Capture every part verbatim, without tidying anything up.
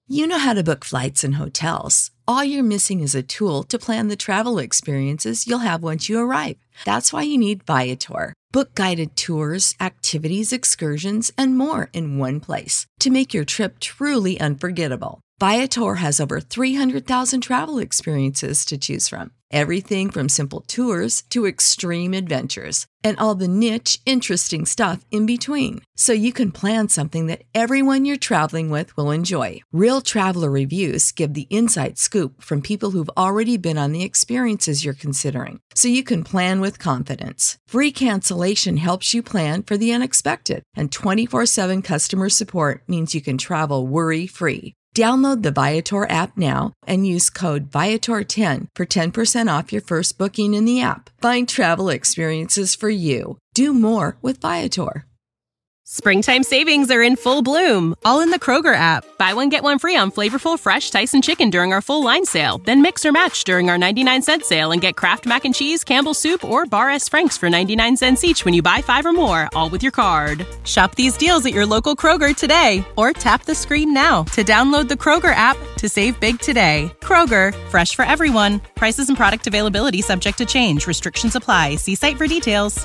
You know how to book flights and hotels. All you're missing is a tool to plan the travel experiences you'll have once you arrive. That's why you need Viator. Book guided tours, activities, excursions, and more in one place to make your trip truly unforgettable. Viator has over three hundred thousand travel experiences to choose from. Everything from simple tours to extreme adventures and all the niche, interesting stuff in between. So you can plan something that everyone you're traveling with will enjoy. Real traveler reviews give the inside scoop from people who've already been on the experiences you're considering. So you can plan with confidence. Free cancellation helps you plan for the unexpected. And twenty-four seven customer support means you can travel worry-free. Download the Viator app now and use code Viator ten for ten percent off your first booking in the app. Find travel experiences for you. Do more with Viator. Springtime savings are in full bloom, all in the Kroger app. Buy one, get one free on flavorful, fresh Tyson chicken during our full line sale. Then mix or match during our ninety-nine cent sale and get Kraft Mac and Cheese, Campbell's Soup, or Bar S. Frank's for ninety-nine cents each when you buy five or more, all with your card. Shop these deals at your local Kroger today, or tap the screen now to download the Kroger app to save big today. Kroger, fresh for everyone. Prices and product availability subject to change. Restrictions apply. See site for details.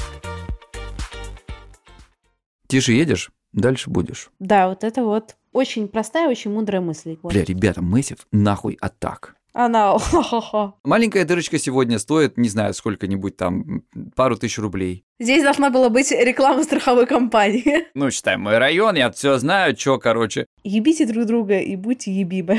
Тише едешь, дальше будешь. Да, вот это вот очень простая, очень мудрая мысль. Вот. Бля, ребята, Massive нахуй атак. Она, хо-хо-хо. Маленькая дырочка сегодня стоит, не знаю, сколько-нибудь там, пару тысяч рублей. Здесь должна была быть реклама страховой компании. Ну, считай, мой район, я все знаю, чё, короче. Ебите друг друга и будьте ебибы.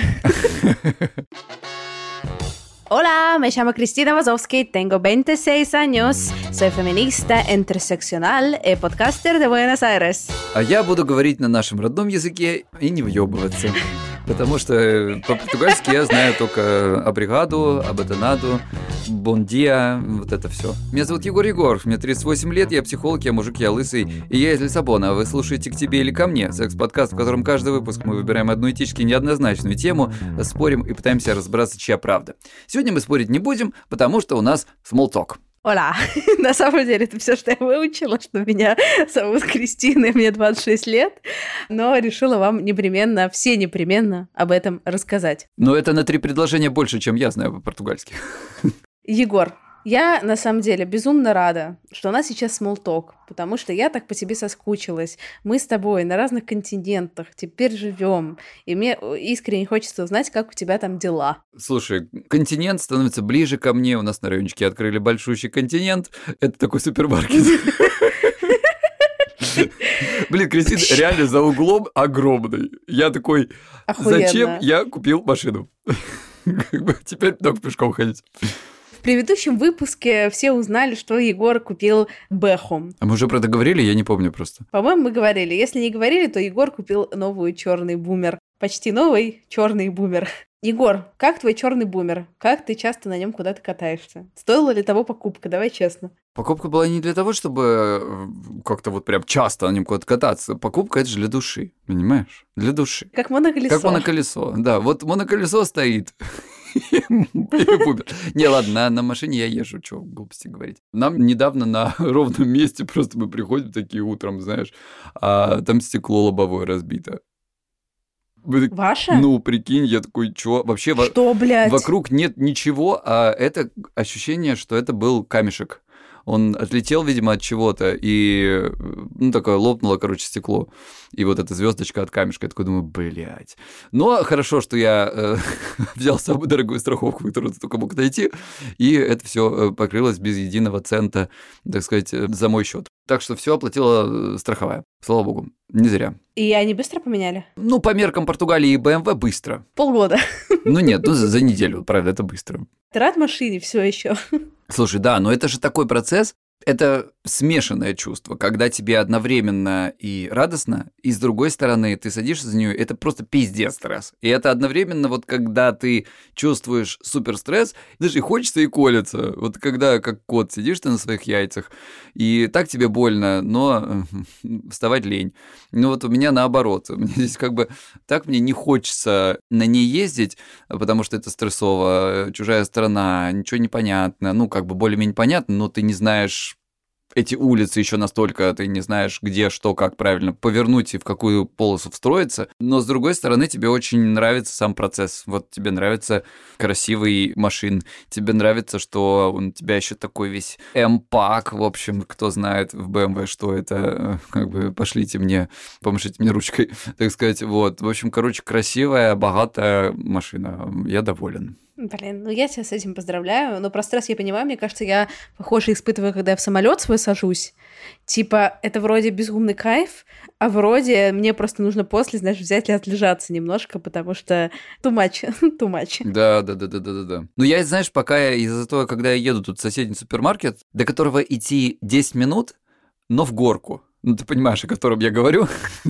Hola, me llamo Cristina Wazowski, tengo veintiséis años, soy feminista, interseccional y podcaster de Буэнос Айрес. А я буду говорить на нашем родном языке и не въебываться. Потому что по-португальски я знаю только абригаду, абатанаду, бондиа, вот это все. Меня зовут Егор Егоров, мне тридцать восемь лет, я психолог, я мужик, я лысый, и я из Лиссабона, а вы слушаете «К тебе или ко мне», секс-подкаст, в котором каждый выпуск мы выбираем одну этически неоднозначную тему, спорим и пытаемся разобраться, чья правда. Сегодня мы спорить не будем, потому что у нас small talk. Оля, на самом деле это все, что я выучила, что меня зовут Кристина, и мне двадцать шесть лет, но решила вам непременно, все непременно об этом рассказать. Но это на три предложения больше, чем я знаю по-португальски. Егор, я на самом деле безумно рада, что у нас сейчас small talk, потому что я так по тебе соскучилась. Мы с тобой на разных континентах теперь живем, и мне искренне хочется узнать, как у тебя там дела. Слушай, континент становится ближе ко мне. У нас на райончике открыли большущий континент. Это такой супермаркет. Блин, Кристина, реально за углом огромный. Я такой, зачем я купил машину? Теперь только пешком ходить. В предыдущем выпуске все узнали, что Егор купил Бэху. А мы уже про это говорили? Я не помню просто. По-моему, мы говорили. Если не говорили, то Егор купил новую черный бумер. Почти новый черный бумер. Егор, как твой черный бумер? Как ты часто на нем куда-то катаешься? Стоила ли того покупка? Давай честно. Покупка была не для того, чтобы как-то вот прям часто на нем куда-то кататься. Покупка — это же для души, понимаешь? Для души. Как моноколесо. Как моноколесо, да. Вот моноколесо стоит. Не, ладно, на, на машине я езжу, что глупости говорить. Нам недавно на ровном месте просто мы приходим такие утром, знаешь, а там стекло лобовое разбито. Ваше? Ну, прикинь, я такой, чё? Вообще что, блядь? Вокруг нет ничего, а это ощущение, что это был камешек. Он отлетел, видимо, от чего-то, и, ну, такое лопнуло, короче, стекло. И вот эта звездочка от камешка. Я такой думаю, блядь. Но хорошо, что я э, взял самую дорогую страховку, которую только мог найти, и это все покрылось без единого цента, так сказать, за мой счет. Так что все оплатила страховая. Слава богу, не зря. И они быстро поменяли? Ну, по меркам Португалии и бэ эм вэ быстро. Полгода. Ну нет, ну за, за неделю, правда, это быстро. Ты рад машине все еще? Слушай, да, но это же такой процесс, это смешанное чувство, когда тебе одновременно и радостно, и с другой стороны ты садишься за нее, это просто пиздец стресс. И это одновременно вот когда ты чувствуешь супер стресс, даже и хочется, и колется. Вот когда как кот сидишь ты на своих яйцах, и так тебе больно, но вставать лень. Ну вот у меня наоборот, у меня здесь как бы так мне не хочется на ней ездить, потому что это стрессово, чужая страна, ничего не понятно, ну как бы более-менее понятно, но ты не знаешь, эти улицы еще настолько, ты не знаешь, где, что, как правильно повернуть и в какую полосу встроиться. Но, с другой стороны, тебе очень нравится сам процесс. Вот тебе нравится красивый машин, тебе нравится, что у тебя еще такой весь M-пак, в общем, кто знает в бэ эм вэ, что это, как бы пошлите мне, помашите мне ручкой, так сказать. Вот, в общем, короче, красивая, богатая машина. Я доволен. Блин, ну я тебя с этим поздравляю, но про стресс я понимаю, мне кажется, я похоже испытываю, когда я в самолет свой сажусь. Типа, это вроде безумный кайф, а вроде мне просто нужно после, знаешь, взять и отлежаться немножко, потому что too much, too much. Да, да, да, да, да, да, да. Ну, я, знаешь, пока я из-за того, когда я еду тут в соседний супермаркет, до которого идти десять минут, но в горку. Ну, ты понимаешь, о котором я говорю.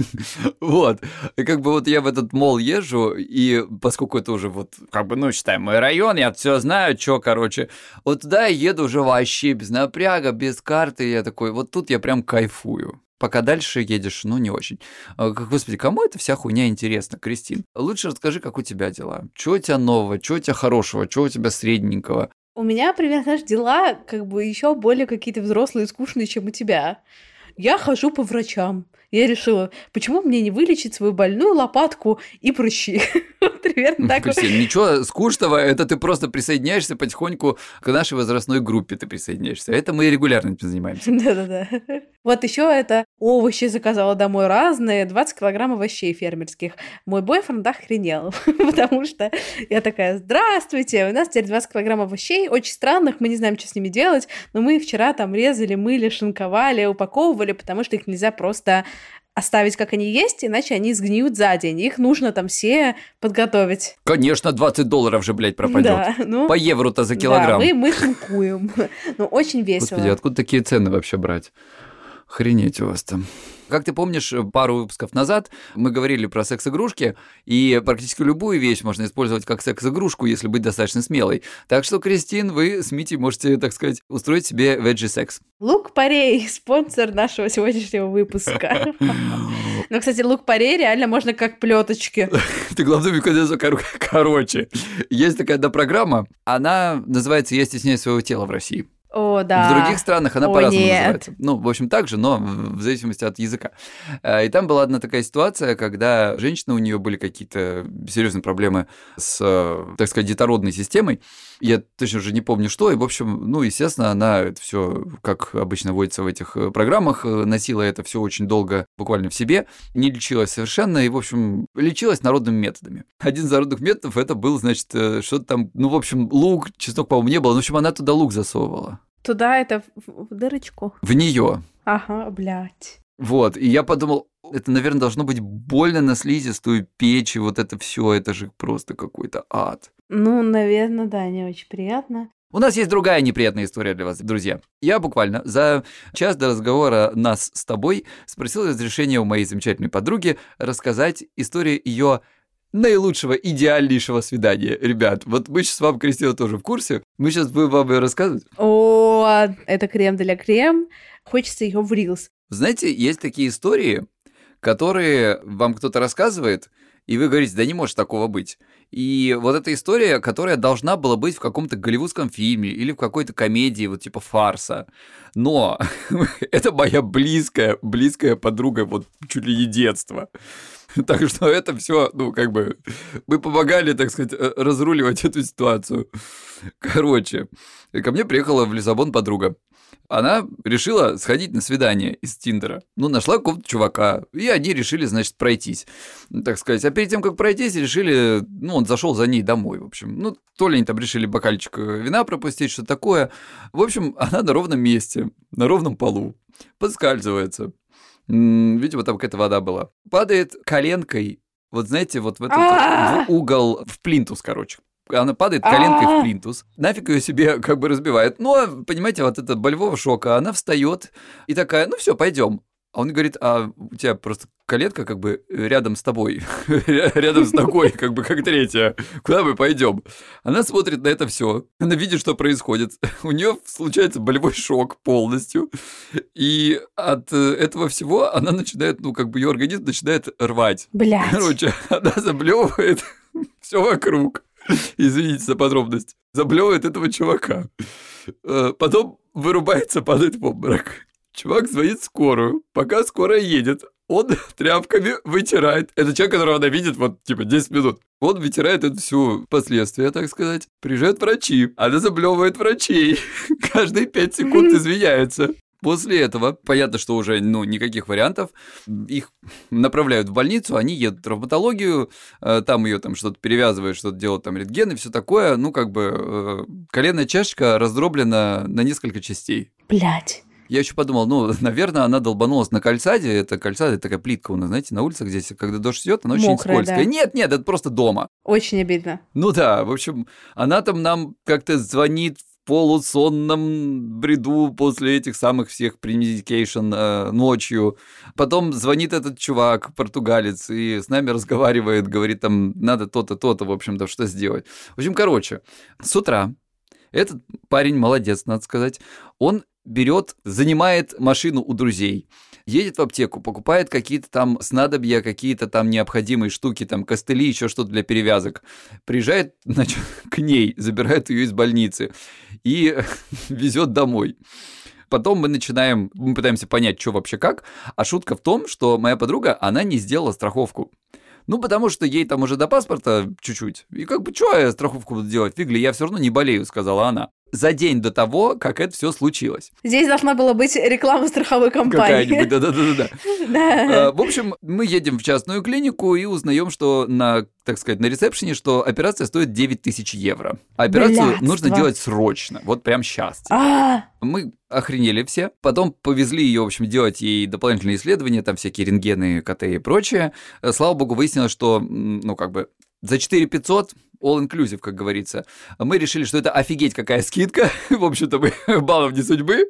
Вот. И как бы вот я в этот мол езжу, и поскольку это уже вот, как бы, ну, считай, мой район, я все знаю, что, короче, вот туда я еду уже вообще без напряга, без карты, я такой, вот тут я прям кайфую. Пока дальше едешь, ну, не очень. Господи, кому эта вся хуйня интересна, Кристин? Лучше расскажи, как у тебя дела. Чего у тебя нового, чего у тебя хорошего, чего у тебя средненького? У меня, примерно, знаешь, дела как бы еще более какие-то взрослые и скучные, чем у тебя. Я хожу по врачам. Я решила, почему мне не вылечить свою больную лопатку и прыщи? Примерно так. Кристина, ничего скучного, это ты просто присоединяешься потихоньку к нашей возрастной группе, ты присоединяешься. Это мы регулярно этим занимаемся. Да-да-да. Вот еще это овощи заказала домой разные, двадцать килограмм овощей фермерских. Мой бойфренд охренел, потому что я такая, здравствуйте, у нас теперь двадцать килограмм овощей, очень странных, мы не знаем, что с ними делать, но мы вчера там резали, мыли, шинковали, упаковывали, потому что их нельзя просто оставить, как они есть, иначе они сгниют за день. Их нужно там все подготовить. Конечно, двадцать долларов же, блядь, пропадет. Да, ну, по евро-то за килограмм. Да, мы, мы шинкуем. Ну, очень весело. Господи, откуда такие цены вообще брать? Охренеть у вас там. Как ты помнишь, пару выпусков назад мы говорили про секс-игрушки, и практически любую вещь можно использовать как секс-игрушку, если быть достаточно смелой. Так что, Кристин, вы с Митей можете, так сказать, устроить себе веджи-секс. Лук-порей, спонсор нашего сегодняшнего выпуска. Ну, кстати, лук-порей реально можно как плеточки. Ты, главное, короче. Есть такая одна программа, она называется «Я стесняюсь своего тела в России». О, да. В других странах она О, по-разному нет. называется. Ну, в общем, так же, но в зависимости от языка. И там была одна такая ситуация, когда женщина, у нее были какие-то серьезные проблемы с, так сказать, детородной системой. Я точно уже не помню, что. И, в общем, ну, естественно, она это все, как обычно водится в этих программах, носила это все очень долго буквально в себе, не лечилась совершенно, и, в общем, лечилась народными методами. Один из народных методов это был, значит, что-то там, ну, в общем, лук, чеснок, по-моему, не было, но, в общем, она туда лук засовывала. Туда это в, в дырочку? В нее. Ага, блядь. Вот, и я подумал, это, наверное, должно быть больно на слизистую печь, и вот это все, это же просто какой-то ад. Ну, наверное, да, не очень приятно. У нас есть другая неприятная история для вас, друзья. Я буквально за час до разговора нас с тобой спросил разрешения у моей замечательной подруги рассказать историю ее наилучшего, идеальнейшего свидания. Ребят, вот мы сейчас с вами, Кристина, тоже в курсе. Мы сейчас будем вам ее рассказывать. О, это крем для крем. Хочется ее в рилс. Знаете, есть такие истории, которые вам кто-то рассказывает, и вы говорите, да не может такого быть. И вот эта история, которая должна была быть в каком-то голливудском фильме или в какой-то комедии, вот типа фарса. Но это моя близкая, близкая подруга, вот чуть ли не детства. Так что это все, ну, как бы, мы помогали, так сказать, разруливать эту ситуацию. Короче, ко мне приехала в Лиссабон подруга. Она решила сходить на свидание из Тиндера. Ну, нашла какого-то чувака, и они решили, значит, пройтись, так сказать. А перед тем, как пройтись, решили, ну, он зашел за ней домой, в общем. Ну, то ли они там решили бокальчик вина пропустить, что такое. В общем, она на ровном месте, на ровном полу, подскальзывается. Видимо, там какая-то вода была. Падает коленкой, вот знаете, вот в этот в угол, в плинтус, короче. Она падает коленкой в плинтус, нафиг ее себе как бы разбивает. Но, понимаете, вот это болевого шока, она встает и такая, ну все, пойдем. А он говорит, а у тебя просто коленка как бы рядом с тобой, рядом с ногой, как бы как третья. Куда мы пойдем? Она смотрит на это все, она видит, что происходит. У нее случается болевой шок полностью. И от этого всего она начинает, ну, как бы ее организм начинает рвать. Блядь. Короче, она заблевывает все вокруг. Извините за подробность. Заблевывает этого чувака. Потом вырубается, падает в обморок. Чувак звонит в скорую, пока скорая едет. Он тряпками вытирает. Это человек, которого она видит вот, типа, десять минут. Он вытирает это все последствия, так сказать. Приезжают врачи. Она заблевывает врачей. Каждые пять секунд извиняется. После этого, понятно, что уже ну, никаких вариантов, их направляют в больницу, они едут в травматологию, там ее там что-то перевязывают, что-то делают, там рентген и все такое. Ну, как бы коленная чашечка раздроблена на несколько частей. Блять. Я еще подумал, ну, наверное, она долбанулась на кальсаде. Это кальсада, это такая плитка у нас, знаете, на улицах здесь, когда дождь идет, она Мокрая, очень скользкая. да. Нет, нет, это просто дома. Очень обидно. Ну да, в общем, она там нам как-то звонит в полусонном бреду после этих самых всех премедикейшн э, ночью. Потом звонит этот чувак, португалец, и с нами разговаривает, говорит, там, надо то-то, то-то, в общем-то, что сделать. В общем, короче, с утра этот парень молодец, надо сказать, он берет, занимает машину у друзей, едет в аптеку, покупает какие-то там снадобья, какие-то там необходимые штуки, там костыли, еще что-то для перевязок, приезжает, значит, к ней, забирает ее из больницы и везет домой. Потом мы начинаем, мы пытаемся понять, что вообще как, а шутка в том, что моя подруга, она не сделала страховку. Ну, потому что ей там уже до паспорта чуть-чуть. И как бы, что я страховку буду делать? Фигли, я все равно не болею, сказала она. За день до того, как это все случилось. Здесь должна была быть реклама страховой компании. Какая-нибудь, да-да-да. В общем, мы едем в частную клинику и узнаем, что на, так сказать, на ресепшене, что операция стоит девять тысяч евро. А операцию Блядство. нужно делать срочно, вот прям сейчас. А, Мы охренели все. Потом повезли ее, в общем, делать ей дополнительные исследования, там всякие рентгены, КТ и прочее. Слава богу, выяснилось, что, ну, как бы, за четыре тысячи пятьсот all-inclusive, как говорится. Мы решили, что это офигеть какая скидка. В общем-то, мы баллов не судьбы.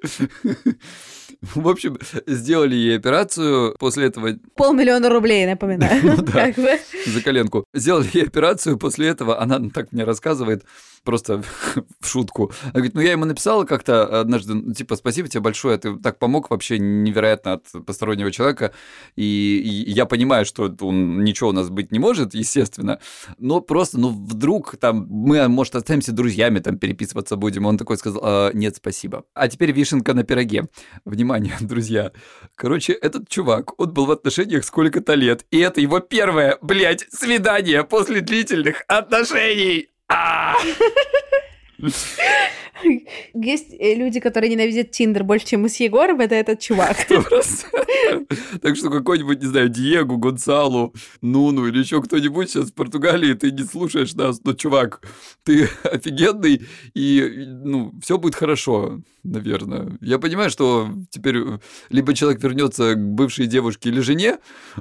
В общем, сделали ей операцию. После этого... полмиллиона рублей, напоминаю. Ну да, Как бы. за коленку. Сделали ей операцию. После этого она так мне рассказывает, просто в шутку. Она говорит, ну я ему написала как-то однажды, ну, типа, спасибо тебе большое, ты так помог вообще невероятно от постороннего человека. И, и я понимаю, что он, ничего у нас быть не может, естественно. Но просто, ну, вдруг там мы, может, останемся друзьями, там переписываться будем. Он такой сказал, а, нет, спасибо. А теперь вишенка на пироге. Внимание, друзья. Короче, этот чувак, он был в отношениях сколько-то лет. И это его первое, блядь, свидание после длительных отношений. Есть люди, которые ненавидят Тиндер больше, чем мы с Егором, это этот чувак. Так что какой-нибудь, не знаю, Диего, Гонсалу, Нуну или еще кто-нибудь сейчас в Португалии, ты не слушаешь нас, но, чувак, ты офигенный, и, ну, все будет хорошо, наверное. Я понимаю, что теперь либо человек вернется к бывшей девушке или жене,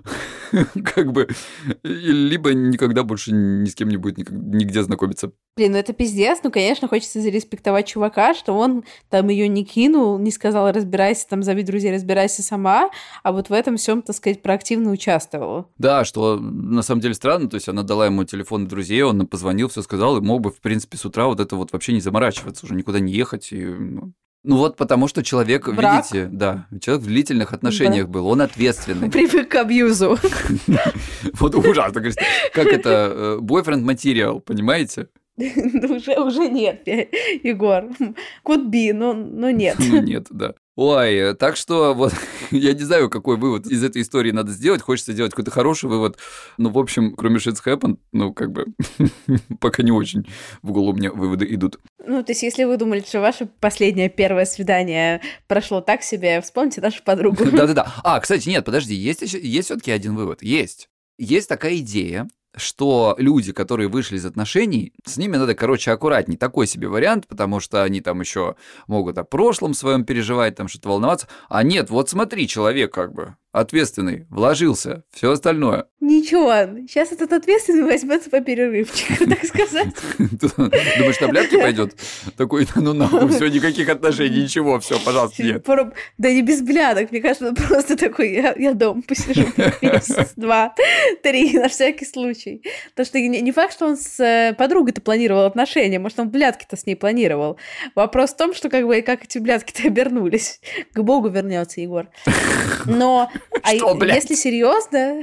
как бы, либо никогда больше ни с кем не будет нигде знакомиться. Блин, ну это пиздец, ну, конечно, хочется зареспектовать чувака, что он там ее не кинул, не сказал, разбирайся, там, зови друзей, разбирайся сама, а вот в этом всем, так сказать, проактивно участвовала. Да, что на самом деле странно, то есть она дала ему телефон друзей, он позвонил, все сказал, и мог бы, в принципе, с утра вот это вот вообще не заморачиваться, уже никуда не ехать. И, ну... ну вот потому что человек, Враг. видите, да, человек в длительных отношениях да. был, он ответственный. Привык к абьюзу. Вот ужасно, как это, boyfriend material, понимаете? Уже, уже нет, Егор. Could be, но, но нет. Ну нет, да. Ой, так что вот я не знаю, какой вывод из этой истории надо сделать. Хочется сделать какой-то хороший вывод. Но, в общем, кроме shit's happened, ну, как бы, пока не очень в голову мне выводы идут. Ну, то есть, если вы думали, что ваше последнее первое свидание прошло так себе, вспомните нашу подругу. Да-да-да. А, кстати, нет, подожди, есть, есть все-таки один вывод. Есть. Есть такая идея, что люди, которые вышли из отношений, с ними надо, короче, аккуратней. Такой себе вариант, потому что они там еще могут о прошлом своем переживать, там что-то волноваться. А нет, вот смотри, человек как бы ответственный, вложился, все остальное. Ничего, сейчас этот ответственный возьмется по перерывчику, так сказать. Думаешь, таблетки пойдет? Такой, ну нахуй, все, никаких отношений, ничего, все, пожалуйста, нет. Да не без блядок, мне кажется, он просто такой, я дома посижу месяц, два, три, на всякий случай. Потому что не факт, что он с подругой-то планировал отношения, может, он блядки-то с ней планировал. Вопрос в том, что как бы как эти блядки-то обернулись. К Богу вернется Егор. Но а если серьезно,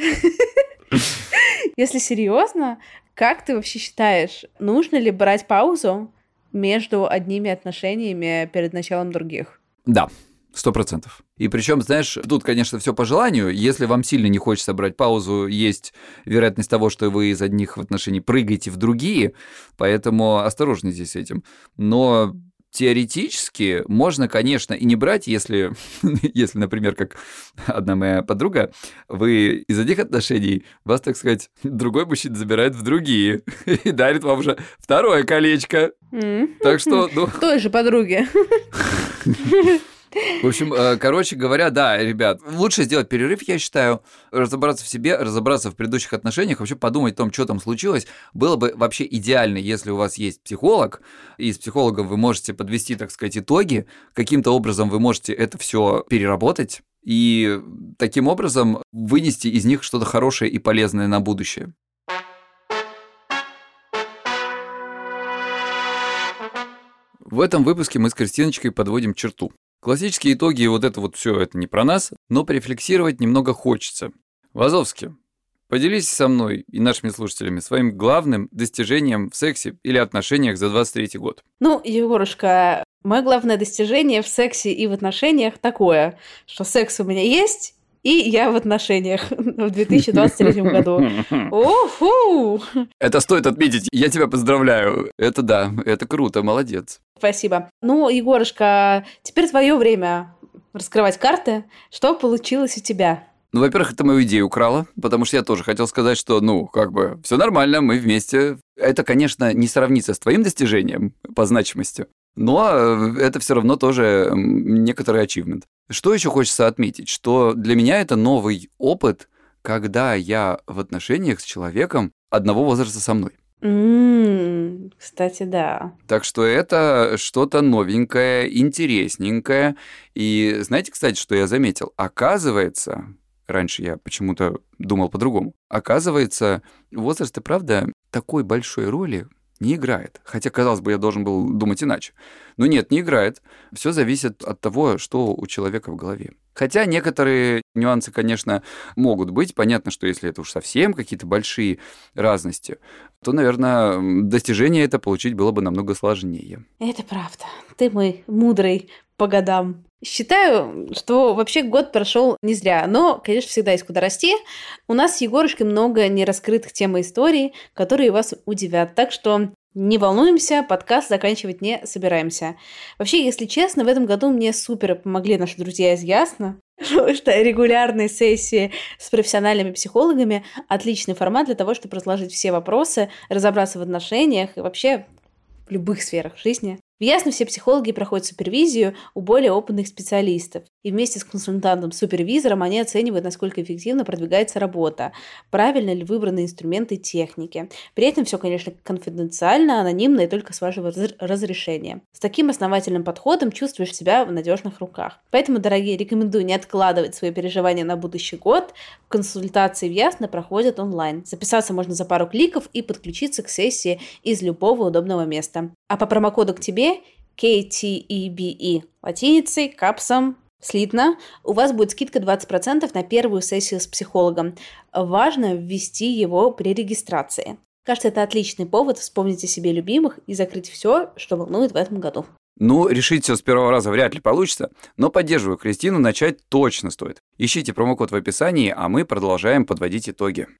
если серьезно, как ты вообще считаешь, нужно ли брать паузу между одними отношениями перед началом других? Да. Сто процентов. И причем, знаешь, тут, конечно, все по желанию. Если вам сильно не хочется брать паузу, есть вероятность того, что вы из одних отношений прыгаете в другие, поэтому осторожны здесь с этим. Но теоретически можно, конечно, и не брать, если, если, например, как одна моя подруга, вы из одних отношений, вас, так сказать, другой мужчина забирает в другие и дарит вам уже второе колечко. Mm. Так что... Ну... Той же подруге. В общем, короче говоря, да, ребят, лучше сделать перерыв, я считаю, разобраться в себе, разобраться в предыдущих отношениях, вообще подумать о том, что там случилось. Было бы вообще идеально, если у вас есть психолог, и с психологом вы можете подвести, так сказать, итоги, каким-то образом вы можете это все переработать и таким образом вынести из них что-то хорошее и полезное на будущее. В этом выпуске мы с Кристиночкой подводим черту. Классические итоги и вот это вот все это не про нас, но порефлексировать немного хочется. Вазовский, поделись со мной и нашими слушателями своим главным достижением в сексе или отношениях за двадцать третий год. Ну, Егорушка, мое главное достижение в сексе и в отношениях такое, что секс у меня есть, и я в отношениях в две тысячи двадцать третьем году. Уху! Это стоит отметить. Я тебя поздравляю. Это да, это круто, молодец. Спасибо. Ну, Егорушка, теперь твое время раскрывать карты. Что получилось у тебя? Ну, во-первых, это мою идею украла, потому что я тоже хотел сказать, что, ну, как бы, все нормально, мы вместе. Это, конечно, не сравнится с твоим достижением по значимости, но это все равно тоже некоторый ачивмент. Что еще хочется отметить? Что для меня это новый опыт, когда я в отношениях с человеком одного возраста со мной. Mm, кстати, да. Так что это что-то новенькое, интересненькое. И знаете, кстати, что я заметил? Оказывается, раньше я почему-то думал по-другому. Оказывается, возраст и правда такой большой роли не играет. Хотя, казалось бы, я должен был думать иначе. Но нет, не играет. Все зависит от того, что у человека в голове. Хотя некоторые нюансы, конечно, могут быть. Понятно, что если это уж совсем какие-то большие разности, то, наверное, достижение это получить было бы намного сложнее. Это правда. Ты мой мудрый по годам. Считаю, что вообще год прошел не зря, но, конечно, всегда есть куда расти. У нас с Егорушкой много нераскрытых тем и историй, которые вас удивят. Так что не волнуемся, подкаст заканчивать не собираемся. Вообще, если честно, в этом году мне супер помогли наши друзья из Ясно, потому что регулярные сессии с профессиональными психологами – отличный формат для того, чтобы разложить все вопросы, разобраться в отношениях и вообще в любых сферах жизни. В Ясно все психологи проходят супервизию у более опытных специалистов. И вместе с консультантом-супервизором они оценивают, насколько эффективно продвигается работа, правильно ли выбраны инструменты и техники. При этом все, конечно, конфиденциально, анонимно и только с вашего разрешения. С таким основательным подходом чувствуешь себя в надежных руках. Поэтому, дорогие, рекомендую не откладывать свои переживания на будущий год. Консультации в Ясно проходят онлайн. Записаться можно за пару кликов и подключиться к сессии из любого удобного места. А по промокоду к тебе кей ти и би и латиницей, капсом, слитно, у вас будет скидка двадцать процентов на первую сессию с психологом. Важно ввести его при регистрации. Кажется, это отличный повод вспомнить о себе любимых и закрыть все, что волнует в этом году. Ну, решить все с первого раза вряд ли получится, но поддерживаю Кристину, начать точно стоит. Ищите промокод в описании, а мы продолжаем подводить итоги.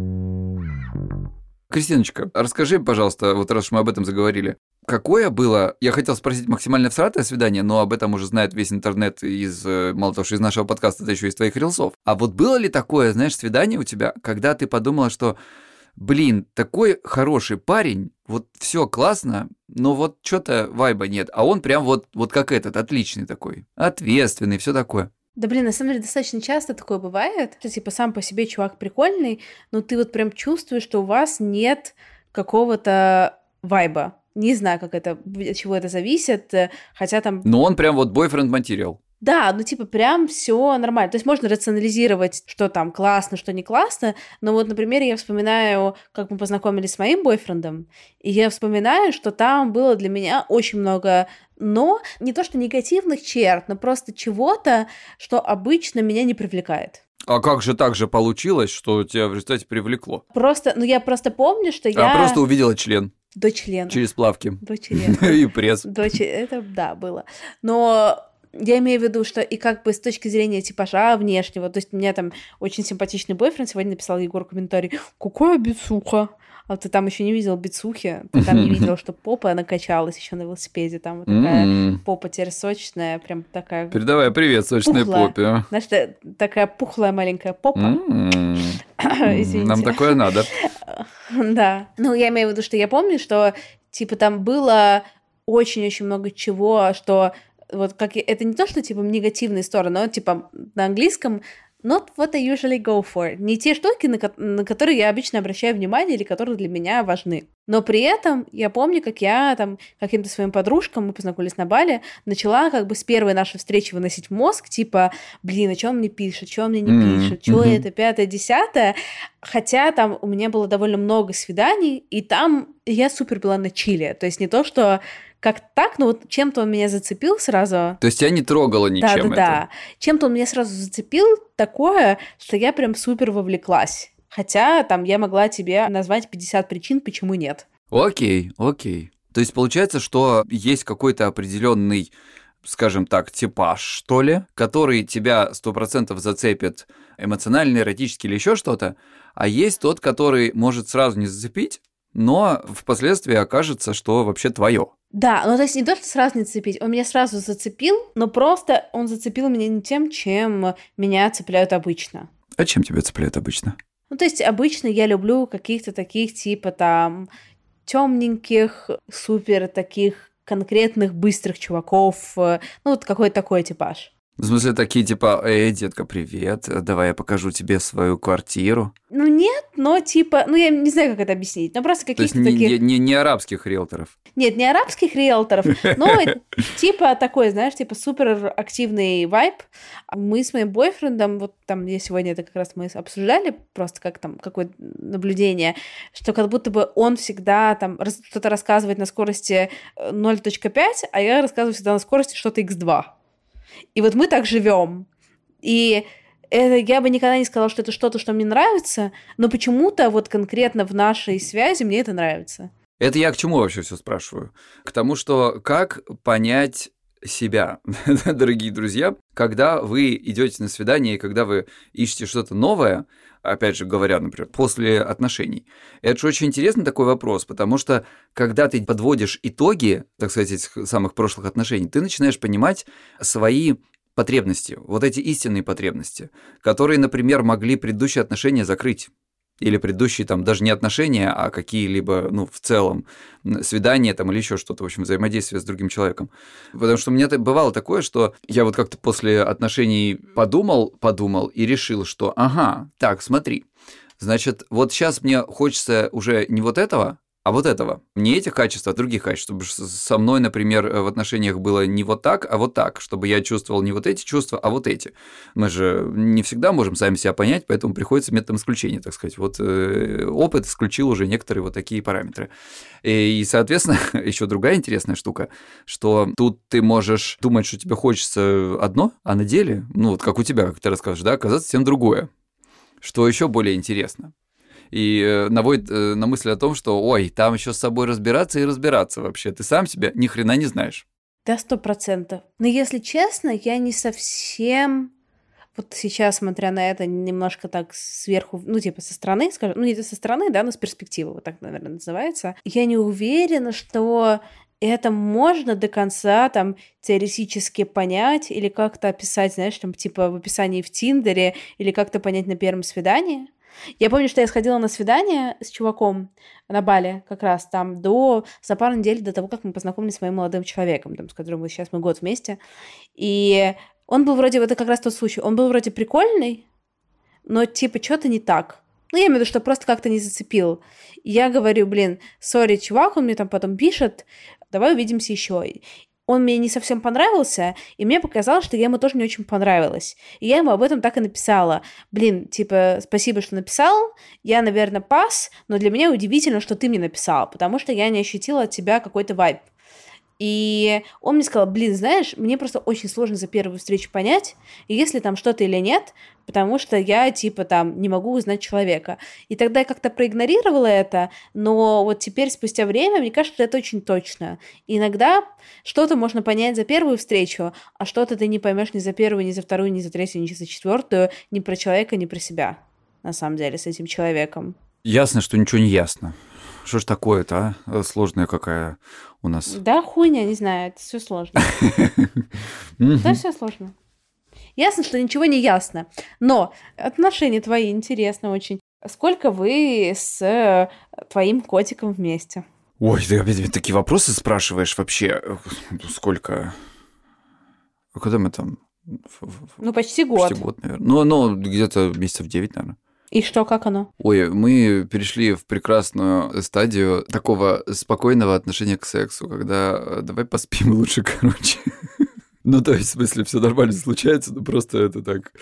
Кристиночка, расскажи, пожалуйста, вот раз уж мы об этом заговорили, какое было, я хотел спросить, максимально всратое свидание, но об этом уже знает весь интернет из, мало того, что из нашего подкаста, это еще из твоих рилсов. А вот было ли такое, знаешь, свидание у тебя, когда ты подумала, что, блин, такой хороший парень, вот все классно, но вот что-то вайба нет, а он прям вот, вот как этот, отличный такой, ответственный, все такое. Да, блин, на самом деле достаточно часто такое бывает, что, типа, сам по себе чувак прикольный, но ты вот прям чувствуешь, что у вас нет какого-то вайба. Не знаю, как это, от чего это зависит, хотя там... Но он прям вот boyfriend material. Да, ну типа прям все нормально. То есть можно рационализировать, что там классно, что не классно. Но вот, например, я вспоминаю, как мы познакомились с моим бойфрендом, и я вспоминаю, что там было для меня очень много, но не то что негативных черт, но просто чего-то, что обычно меня не привлекает. А как же так же получилось, что тебя в результате привлекло? Просто, ну я просто помню, что я... А просто увидела член. До члена. Через плавки. До члена. И пресс. До члена. Это, да, было. Но я имею в виду, что и как бы с точки зрения типажа внешнего, то есть у меня там очень симпатичный бойфренд сегодня написал Егор комментарий: «Какая бицуха!» А ты там еще не видел бицухи, ты там не видел, что попа накачалась еще на велосипеде, там вот такая попа теперь сочная, прям такая... Передавай привет сочной попе. Знаешь, такая пухлая маленькая попа. Извините. Нам такое надо. Да. Ну, я имею в виду, что я помню, что типа там было очень-очень много чего, что вот как... Это не то, что типа негативные стороны, но типа на английском not what I usually go for. Не те штуки, на, ко- на которые я обычно обращаю внимание или которые для меня важны. Но при этом я помню, как я там каким-то своим подружкам, мы познакомились на Бали, начала как бы с первой нашей встречи выносить мозг, типа, блин, а что он мне пишет, что он мне не Mm-hmm. пишет, что Mm-hmm. это, пятое, десятое. Хотя там у меня было довольно много свиданий, и там я супер была на чиле. То есть не то, что как так, но вот чем-то он меня зацепил сразу. То есть тебя не трогало ничем Да, да, это? да. Чем-то он меня сразу зацепил такое, что я прям супер вовлеклась. Хотя там я могла тебе назвать пятьдесят причин, почему нет. Окей, окей. То есть получается, что есть какой-то определенный, скажем так, типаж, что ли, который тебя сто процентов зацепит эмоционально, эротически или еще что-то, а есть тот, который может сразу не зацепить, но впоследствии окажется, что вообще твое. Да, ну то есть не то, что сразу не зацепить, он меня сразу зацепил, но просто он зацепил меня не тем, чем меня цепляют обычно. А чем тебя цепляют обычно? Ну то есть обычно я люблю каких-то таких типа там темненьких, супер таких конкретных быстрых чуваков, ну вот какой-то такой типаж. В смысле, такие типа: «Эй, детка, привет, давай я покажу тебе свою квартиру». Ну нет, но типа, ну я не знаю, как это объяснить, но просто То есть каких-то не, таких... не, не арабских риэлторов. Нет, не арабских риэлторов, но типа такой, знаешь, типа супер активный вайб. Мы с моим бойфрендом, вот там я сегодня это как раз мы обсуждали, просто как там, какое наблюдение, что как будто бы он всегда там раз- что-то рассказывает на скорости ноль целых пять, а я рассказываю всегда на скорости что-то икс два. И вот мы так живем. И это, я бы никогда не сказала, что это что-то, что мне нравится, но почему-то вот конкретно в нашей связи мне это нравится. Это я к чему вообще все спрашиваю? К тому, что как понять себя, дорогие друзья, когда вы идете на свидание, и когда вы ищете что-то новое, опять же говоря, например, после отношений. Это же очень интересный такой вопрос, потому что когда ты подводишь итоги, так сказать, этих самых прошлых отношений, ты начинаешь понимать свои потребности, вот эти истинные потребности, которые, например, могли предыдущие отношения закрыть. Или предыдущие там даже не отношения, а какие-либо, ну, в целом, свидания там или еще что-то, в общем, взаимодействие с другим человеком. Потому что у меня бывало такое, что я вот как-то после отношений подумал, подумал и решил, что ага, так, смотри, значит, вот сейчас мне хочется уже не вот этого, а вот этого. Не этих качеств, а других качеств. Чтобы со мной, например, в отношениях было не вот так, а вот так. Чтобы я чувствовал не вот эти чувства, а вот эти. Мы же не всегда можем сами себя понять, поэтому приходится методом исключения, так сказать. Вот э, опыт исключил уже некоторые вот такие параметры. И, и, соответственно, еще другая интересная штука, что тут ты можешь думать, что тебе хочется одно, а на деле, ну вот как у тебя, как ты расскажешь, да, оказаться совсем другое. Что еще более интересно. И наводит на мысль о том, что, ой, там еще с собой разбираться и разбираться вообще. Ты сам себя ни хрена не знаешь. Да, сто процентов. Но если честно, я не совсем... Вот сейчас, смотря на это, немножко так сверху, ну, типа со стороны, скажем, ну, не со стороны, да, но с перспективы, вот так, наверное, называется. Я не уверена, что это можно до конца там теоретически понять или как-то описать, знаешь, там, типа в описании в Тиндере или как-то понять на первом свидании. Я помню, что я сходила на свидание с чуваком на Бали как раз там до, за пару недель до того, как мы познакомились с моим молодым человеком, там, с которым мы сейчас мы год вместе. И он был вроде, это как раз тот случай, он был вроде прикольный, но типа что-то не так. Ну, я имею в виду, что просто как-то не зацепил. И я говорю, блин, сори, чувак, он мне там потом пишет, давай увидимся еще. Он мне не совсем понравился, и мне показалось, что я ему тоже не очень понравилась. И я ему об этом так и написала. Блин, типа, спасибо, что написал, я, наверное, пас, но для меня удивительно, что ты мне написал, потому что я не ощутила от тебя какой-то вайб. И он мне сказал, блин, знаешь, мне просто очень сложно за первую встречу понять, есть ли там что-то или нет, потому что я, типа, там, не могу узнать человека. И тогда я как-то проигнорировала это, но вот теперь, спустя время, мне кажется, что это очень точно. И иногда что-то можно понять за первую встречу, а что-то ты не поймешь ни за первую, ни за вторую, ни за третью, ни за четвертую, ни про человека, ни про себя, на самом деле, с этим человеком. Ясно, что ничего не ясно. Что ж такое-то, а? Сложная какая у нас. Да, хуйня, не знаю, это все сложно. Да, все сложно. Ясно, что ничего не ясно. Но отношения твои интересны очень. Сколько вы с твоим котиком вместе? Ой, ты опять такие вопросы спрашиваешь вообще. Сколько? Когда мы там? Ну, почти год. Почти год, наверное. Ну, ну где-то месяцев девять, наверное. И что, как оно? Ой, мы перешли в прекрасную стадию такого спокойного отношения к сексу, когда давай поспим лучше, короче. Ну, то есть, в смысле, все нормально случается, но просто это так...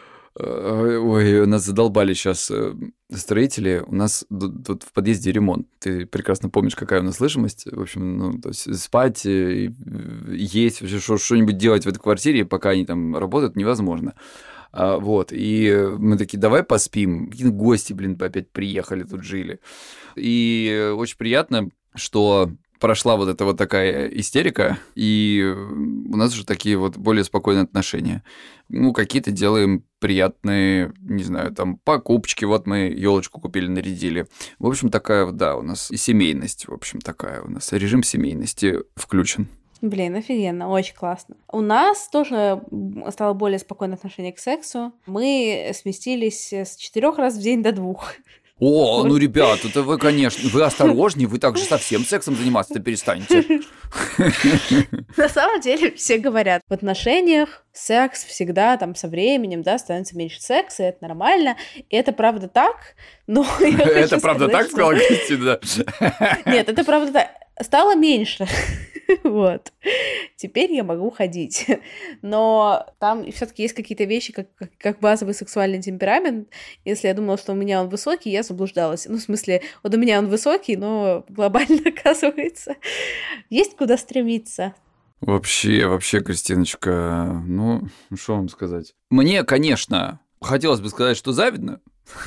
Ой, нас задолбали сейчас строители. У нас тут в подъезде ремонт. Ты прекрасно помнишь, какая у нас слышимость. В общем, ну, то есть спать, есть, вообще что-нибудь делать в этой квартире, пока они там работают, невозможно. Вот, и мы такие, давай поспим. Гости, блин, опять приехали, тут жили. И очень приятно, что прошла вот эта вот такая истерика, и у нас уже такие вот более спокойные отношения. Ну, какие-то делаем приятные, не знаю, там, покупочки. Вот мы елочку купили, нарядили. В общем, такая, да, у нас и семейность, в общем, такая у нас. Режим семейности включен. Блин, офигенно, очень классно. У нас тоже стало более спокойное отношение к сексу. Мы сместились с четырех раз в день до двух. О, ну, ребят, это вы, конечно, вы осторожнее, вы так же совсем сексом заниматься-то перестанете. На самом деле все говорят, в отношениях секс всегда там со временем, да, становится меньше секса, и это нормально, и это правда так, но... Это правда так, сказала Кристина? Нет, это правда так. Стало меньше. Вот. Теперь я могу ходить. Но там все-таки есть какие-то вещи, как, как, как базовый сексуальный темперамент. Если я думала, что у меня он высокий, я заблуждалась. Ну, в смысле, вот у меня он высокий, но глобально, оказывается, есть куда стремиться. Вообще, вообще, Кристиночка, ну, что вам сказать? Мне, конечно, хотелось бы сказать, что завидно,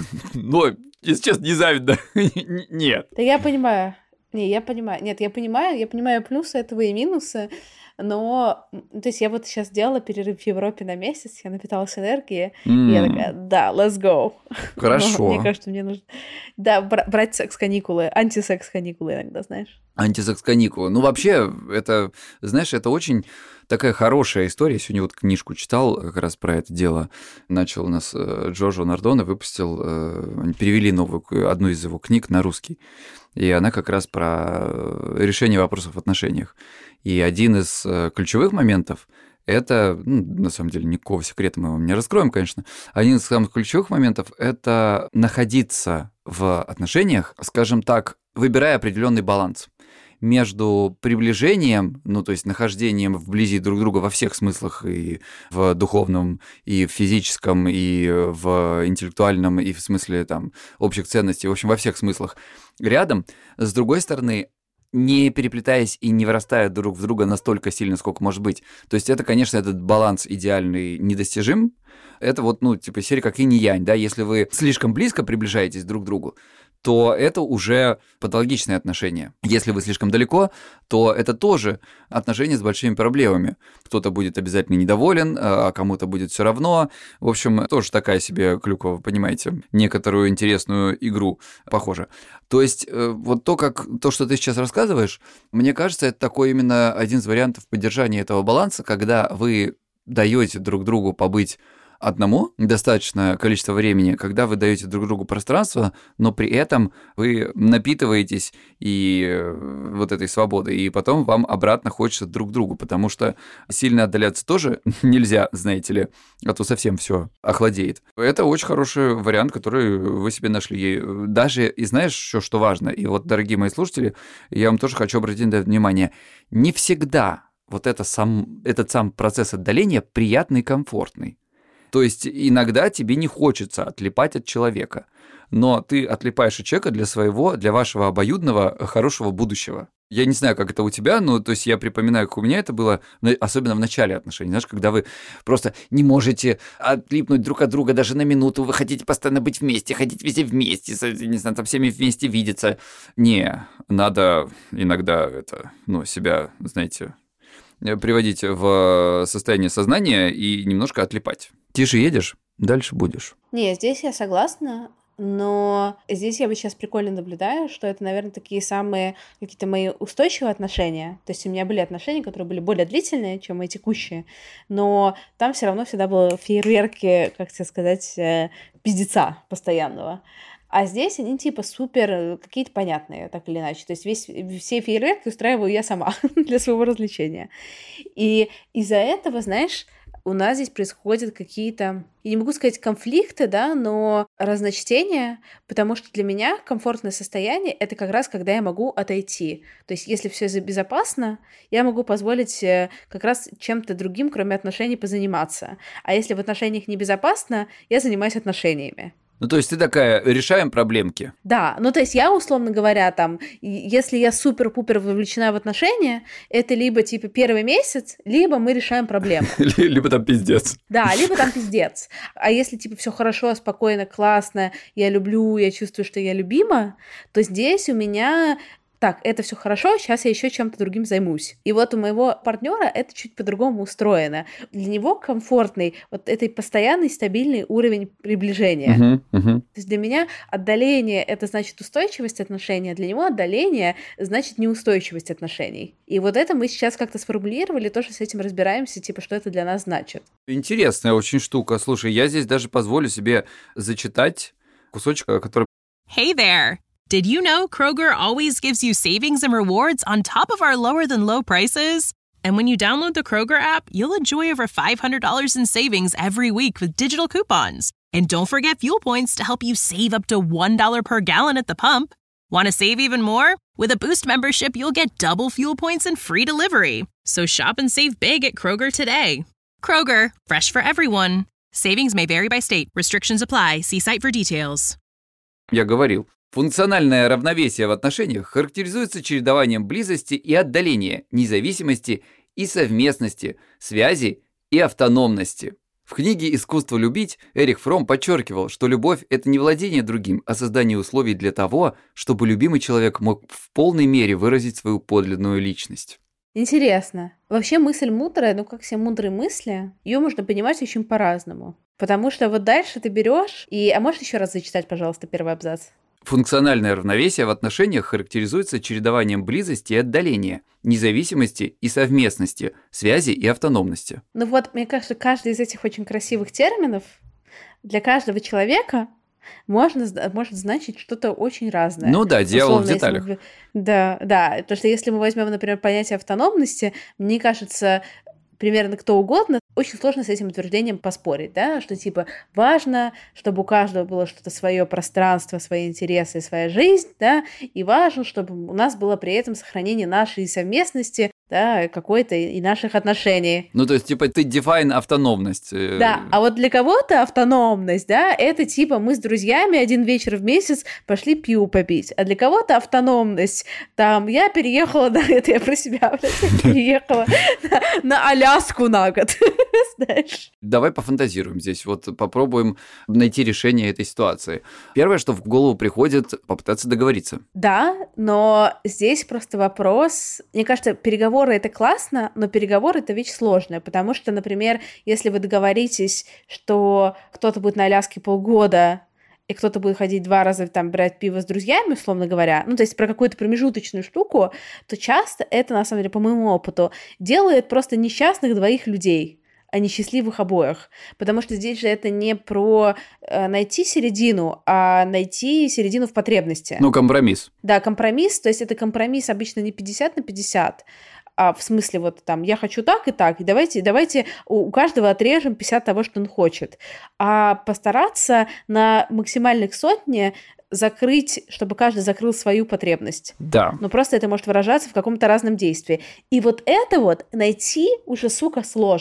но, если честно, не завидно. Нет. Да я понимаю. Не, я понимаю. Нет, я понимаю, я понимаю плюсы этого и минусы, но, то есть я вот сейчас делала перерыв в Европе на месяц, я напиталась энергией, mm. и я такая, да, let's go. Хорошо. Но, мне кажется, мне нужно, да, брать секс-каникулы, антисекс-каникулы иногда, знаешь. Антисекс-каникулы. Ну, вообще, это, знаешь, это очень такая хорошая история. Я сегодня вот книжку читал как раз про это дело. Начал у нас Джорджо Нардоне, выпустил, они перевели новую, одну из его книг на русский. И она как раз про решение вопросов в отношениях. И один из ключевых моментов – это, ну, на самом деле, никакого секрета мы вам не раскроем, конечно. Один из самых ключевых моментов – это находиться в отношениях, скажем так, выбирая определенный баланс между приближением, ну, то есть нахождением вблизи друг друга во всех смыслах, и в духовном, и в физическом, и в интеллектуальном, и в смысле там общих ценностей, в общем, во всех смыслах рядом, с другой стороны, не переплетаясь и не вырастая друг в друга настолько сильно, сколько может быть. То есть это, конечно, этот баланс идеальный недостижим. Это вот, ну, типа серия как инь-янь, да, если вы слишком близко приближаетесь друг к другу, то это уже патологичные отношения. Если вы слишком далеко, то это тоже отношения с большими проблемами. Кто-то будет обязательно недоволен, а кому-то будет все равно. В общем, тоже такая себе клюква, понимаете, некоторую интересную игру, похоже. То есть вот то, как, то, что ты сейчас рассказываешь, мне кажется, это такой именно один из вариантов поддержания этого баланса, когда вы даете друг другу побыть одному достаточное количество времени, когда вы даете друг другу пространство, но при этом вы напитываетесь и вот этой свободой, и потом вам обратно хочется друг к другу, потому что сильно отдаляться тоже нельзя, знаете ли, а то совсем все охладеет. Это очень хороший вариант, который вы себе нашли. Даже, и знаешь, что, что важно, и вот, дорогие мои слушатели, я вам тоже хочу обратить на это внимание, не всегда вот это сам, этот сам процесс отдаления приятный и комфортный. То есть иногда тебе не хочется отлипать от человека, но ты отлипаешь от человека для своего, для вашего обоюдного хорошего будущего. Я не знаю, как это у тебя, но то есть я припоминаю, как у меня это было, особенно в начале отношений, знаешь, когда вы просто не можете отлипнуть друг от друга даже на минуту, вы хотите постоянно быть вместе, хотите везде вместе, не знаю, там всеми вместе видеться. Не, надо иногда это, ну, себя, знаете, приводить в состояние сознания и немножко отлипать. Тише едешь, дальше будешь. Не, здесь я согласна. Но здесь я бы сейчас прикольно наблюдаю, что это, наверное, такие самые какие-то мои устойчивые отношения. То есть у меня были отношения, которые были более длительные, чем мои текущие, но там все равно всегда было фейерверки, как тебе сказать, пиздеца постоянного. А здесь они типа супер какие-то понятные, так или иначе. То есть весь, все фейерверки устраиваю я сама для своего развлечения. И из-за этого, знаешь, у нас здесь происходят какие-то, я не могу сказать конфликты, да, но разночтения, потому что для меня комфортное состояние — это как раз когда я могу отойти. То есть если все безопасно, я могу позволить как раз чем-то другим, кроме отношений, позаниматься. А если в отношениях небезопасно, я занимаюсь отношениями. Ну, то есть ты такая, решаем проблемки. Да, ну, то есть я, условно говоря, там, если я супер-пупер вовлечена в отношения, это либо, типа, первый месяц, либо мы решаем проблему. Либо там пиздец. Да, либо там пиздец. А если, типа, все хорошо, спокойно, классно, я люблю, я чувствую, что я любима, то здесь у меня... Так, это все хорошо, сейчас я еще чем-то другим займусь. И вот у моего партнера это чуть по-другому устроено. Для него комфортный вот этой постоянный стабильный уровень приближения. Uh-huh, uh-huh. То есть для меня отдаление — это значит устойчивость отношений, а для него отдаление значит неустойчивость отношений. И вот это мы сейчас как-то сформулировали, тоже с этим разбираемся, типа, что это для нас значит. Интересная очень штука. Слушай, я здесь даже позволю себе зачитать кусочек, который... Hey there! Did you know Kroger always gives you savings and rewards on top of our lower-than-low prices? And when you download the Kroger app, you'll enjoy over five hundred dollars in savings every week with digital coupons. And don't forget fuel points to help you save up to one dollar per gallon at the pump. Want to save even more? With a Boost membership, you'll get double fuel points and free delivery. So shop and save big at Kroger today. Kroger, fresh for everyone. Savings may vary by state. Restrictions apply. See site for details. Я говорил. Функциональное равновесие в отношениях характеризуется чередованием близости и отдаления, независимости и совместности, связи и автономности. В книге «Искусство любить» Эрих Фромм подчеркивал, что любовь – это не владение другим, а создание условий для того, чтобы любимый человек мог в полной мере выразить свою подлинную личность. Интересно. Вообще мысль мудрая, ну как все мудрые мысли, ее можно понимать очень по-разному. Потому что вот дальше ты берешь и... А можешь еще раз зачитать, пожалуйста, первый абзац? Функциональное равновесие в отношениях характеризуется чередованием близости и отдаления, независимости и совместности, связи и автономности. Ну вот, мне кажется, каждый из этих очень красивых терминов для каждого человека можно, может значить что-то очень разное. Ну да, дьявол в деталях. Мы... Да, да, потому что если мы возьмем, например, понятие автономности, мне кажется, примерно кто угодно, очень сложно с этим утверждением поспорить, да, что типа важно, чтобы у каждого было что-то свое пространство, свои интересы, своя жизнь, да, и важно, чтобы у нас было при этом сохранение нашей совместности, да, какой-то и наших отношений. Ну, то есть, типа, ты define автономность. Да, а вот для кого-то автономность, да, это типа мы с друзьями один вечер в месяц пошли пиво попить, а для кого-то автономность, там, я переехала, да, это я про себя, блядь, переехала на Аляску на год, знаешь. Давай пофантазируем здесь, вот попробуем найти решение этой ситуации. Первое, что в голову приходит, попытаться договориться. Да, но здесь просто вопрос, мне кажется, переговоры это классно, но переговоры — это вещь сложная, потому что, например, если вы договоритесь, что кто-то будет на Аляске полгода, и кто-то будет ходить два раза там брать пиво с друзьями, условно говоря, ну, то есть про какую-то промежуточную штуку, то часто это, на самом деле, по моему опыту, делает просто несчастных двоих людей, а не счастливых обоих. Потому что здесь же это не про э, найти середину, а найти середину в потребности. Ну, компромисс. Да, компромисс, то есть это компромисс обычно не пятьдесят на пятьдесят, а в смысле вот там я хочу так и так, и давайте, давайте у каждого отрежем пятьдесят того, что он хочет. А постараться на максимальных сотне закрыть, чтобы каждый закрыл свою потребность. Да. Но просто это может выражаться в каком-то разном действии. И вот это вот найти уже, сука, сложно.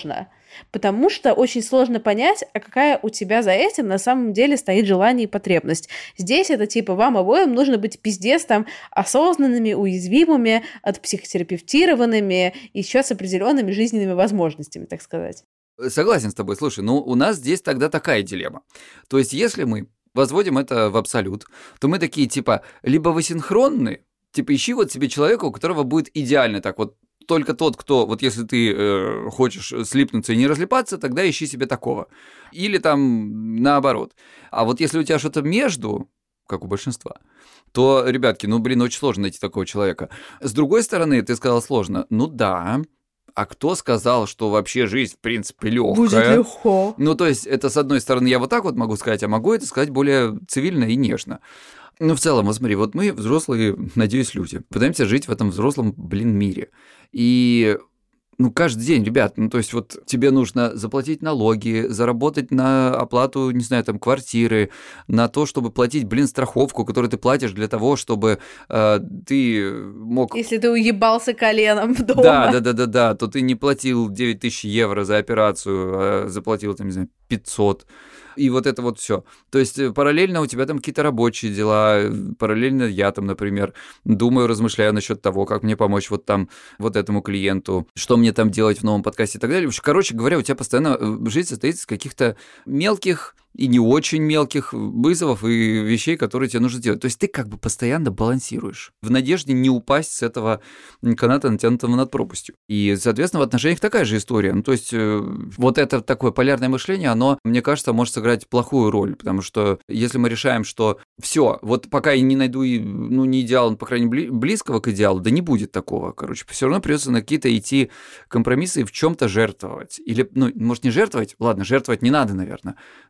Потому что очень сложно понять, а какая у тебя за этим на самом деле стоит желание и потребность. Здесь это типа вам обоим нужно быть пиздец там осознанными, уязвимыми, отпсихотерапевтированными, еще с определенными жизненными возможностями, так сказать. Согласен с тобой. Слушай, ну у нас здесь тогда такая дилемма. То есть если мы возводим это в абсолют, то мы такие типа либо вы синхронны, типа ищи вот себе человека, у которого будет идеально так вот, только тот, кто, вот если ты э, хочешь слипнуться и не разлипаться, тогда ищи себе такого. Или там наоборот. А вот если у тебя что-то между, как у большинства, то, ребятки, ну, блин, очень сложно найти такого человека. С другой стороны, ты сказал сложно. Ну да, а кто сказал, что вообще жизнь, в принципе, легкая? Будет легко. Ну, то есть, это, с одной стороны, я вот так вот могу сказать, а могу это сказать более цивильно и нежно. Ну, в целом, вот смотри, вот мы взрослые, надеюсь, люди, пытаемся жить в этом взрослом, блин, мире. И... Ну, каждый день, ребят, ну, то есть вот тебе нужно заплатить налоги, заработать на оплату, не знаю, там, квартиры, на то, чтобы платить, блин, страховку, которую ты платишь для того, чтобы э, ты мог... Если ты уебался коленом дома. Да, да, да, да, да, то ты не платил девять тысяч евро за операцию, а заплатил, там, не знаю, пятьсот. И вот это вот все. То есть параллельно у тебя там какие-то рабочие дела, параллельно я там, например, думаю, размышляю насчет того, как мне помочь вот там вот этому клиенту, что мне там делать в новом подкасте и так далее. Короче говоря, у тебя постоянно жизнь состоит из каких-то мелких и не очень мелких вызовов и вещей, которые тебе нужно делать. То есть ты как бы постоянно балансируешь в надежде не упасть с этого каната, натянутого над пропастью. И, соответственно, в отношениях такая же история. Ну, то есть вот это такое полярное мышление, оно, мне кажется, может сыграть плохую роль, потому что если мы решаем, что все, вот пока я не найду, ну, не идеал, по крайней мере, близкого к идеалу, да не будет такого, короче, все равно придется на какие-то идти компромиссы и в чем-то жертвовать. Или, ну, может, не жертвовать, ладно, жертвовать не надо, наверное,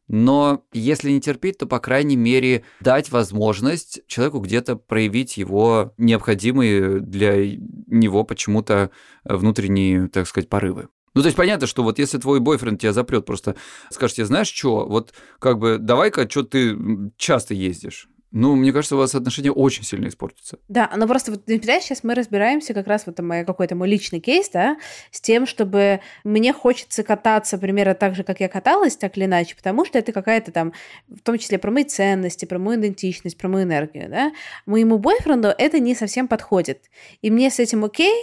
но если не терпеть, то, по крайней мере, дать возможность человеку где-то проявить его необходимые для него почему-то внутренние, так сказать, порывы. Ну, то есть понятно, что вот если твой бойфренд тебя запрет, просто скажет тебе, знаешь что, вот как бы давай-ка, что ты часто ездишь. Ну, мне кажется, у вас отношения очень сильно испортятся. Да, но просто вот, например, сейчас мы разбираемся, как раз вот мой, какой-то мой личный кейс, да, с тем, чтобы мне хочется кататься примерно так же, как я каталась, так или иначе, потому что это какая-то там, в том числе про мои ценности, про мою идентичность, про мою энергию, да. Моему бойфренду это не совсем подходит. И мне с этим окей,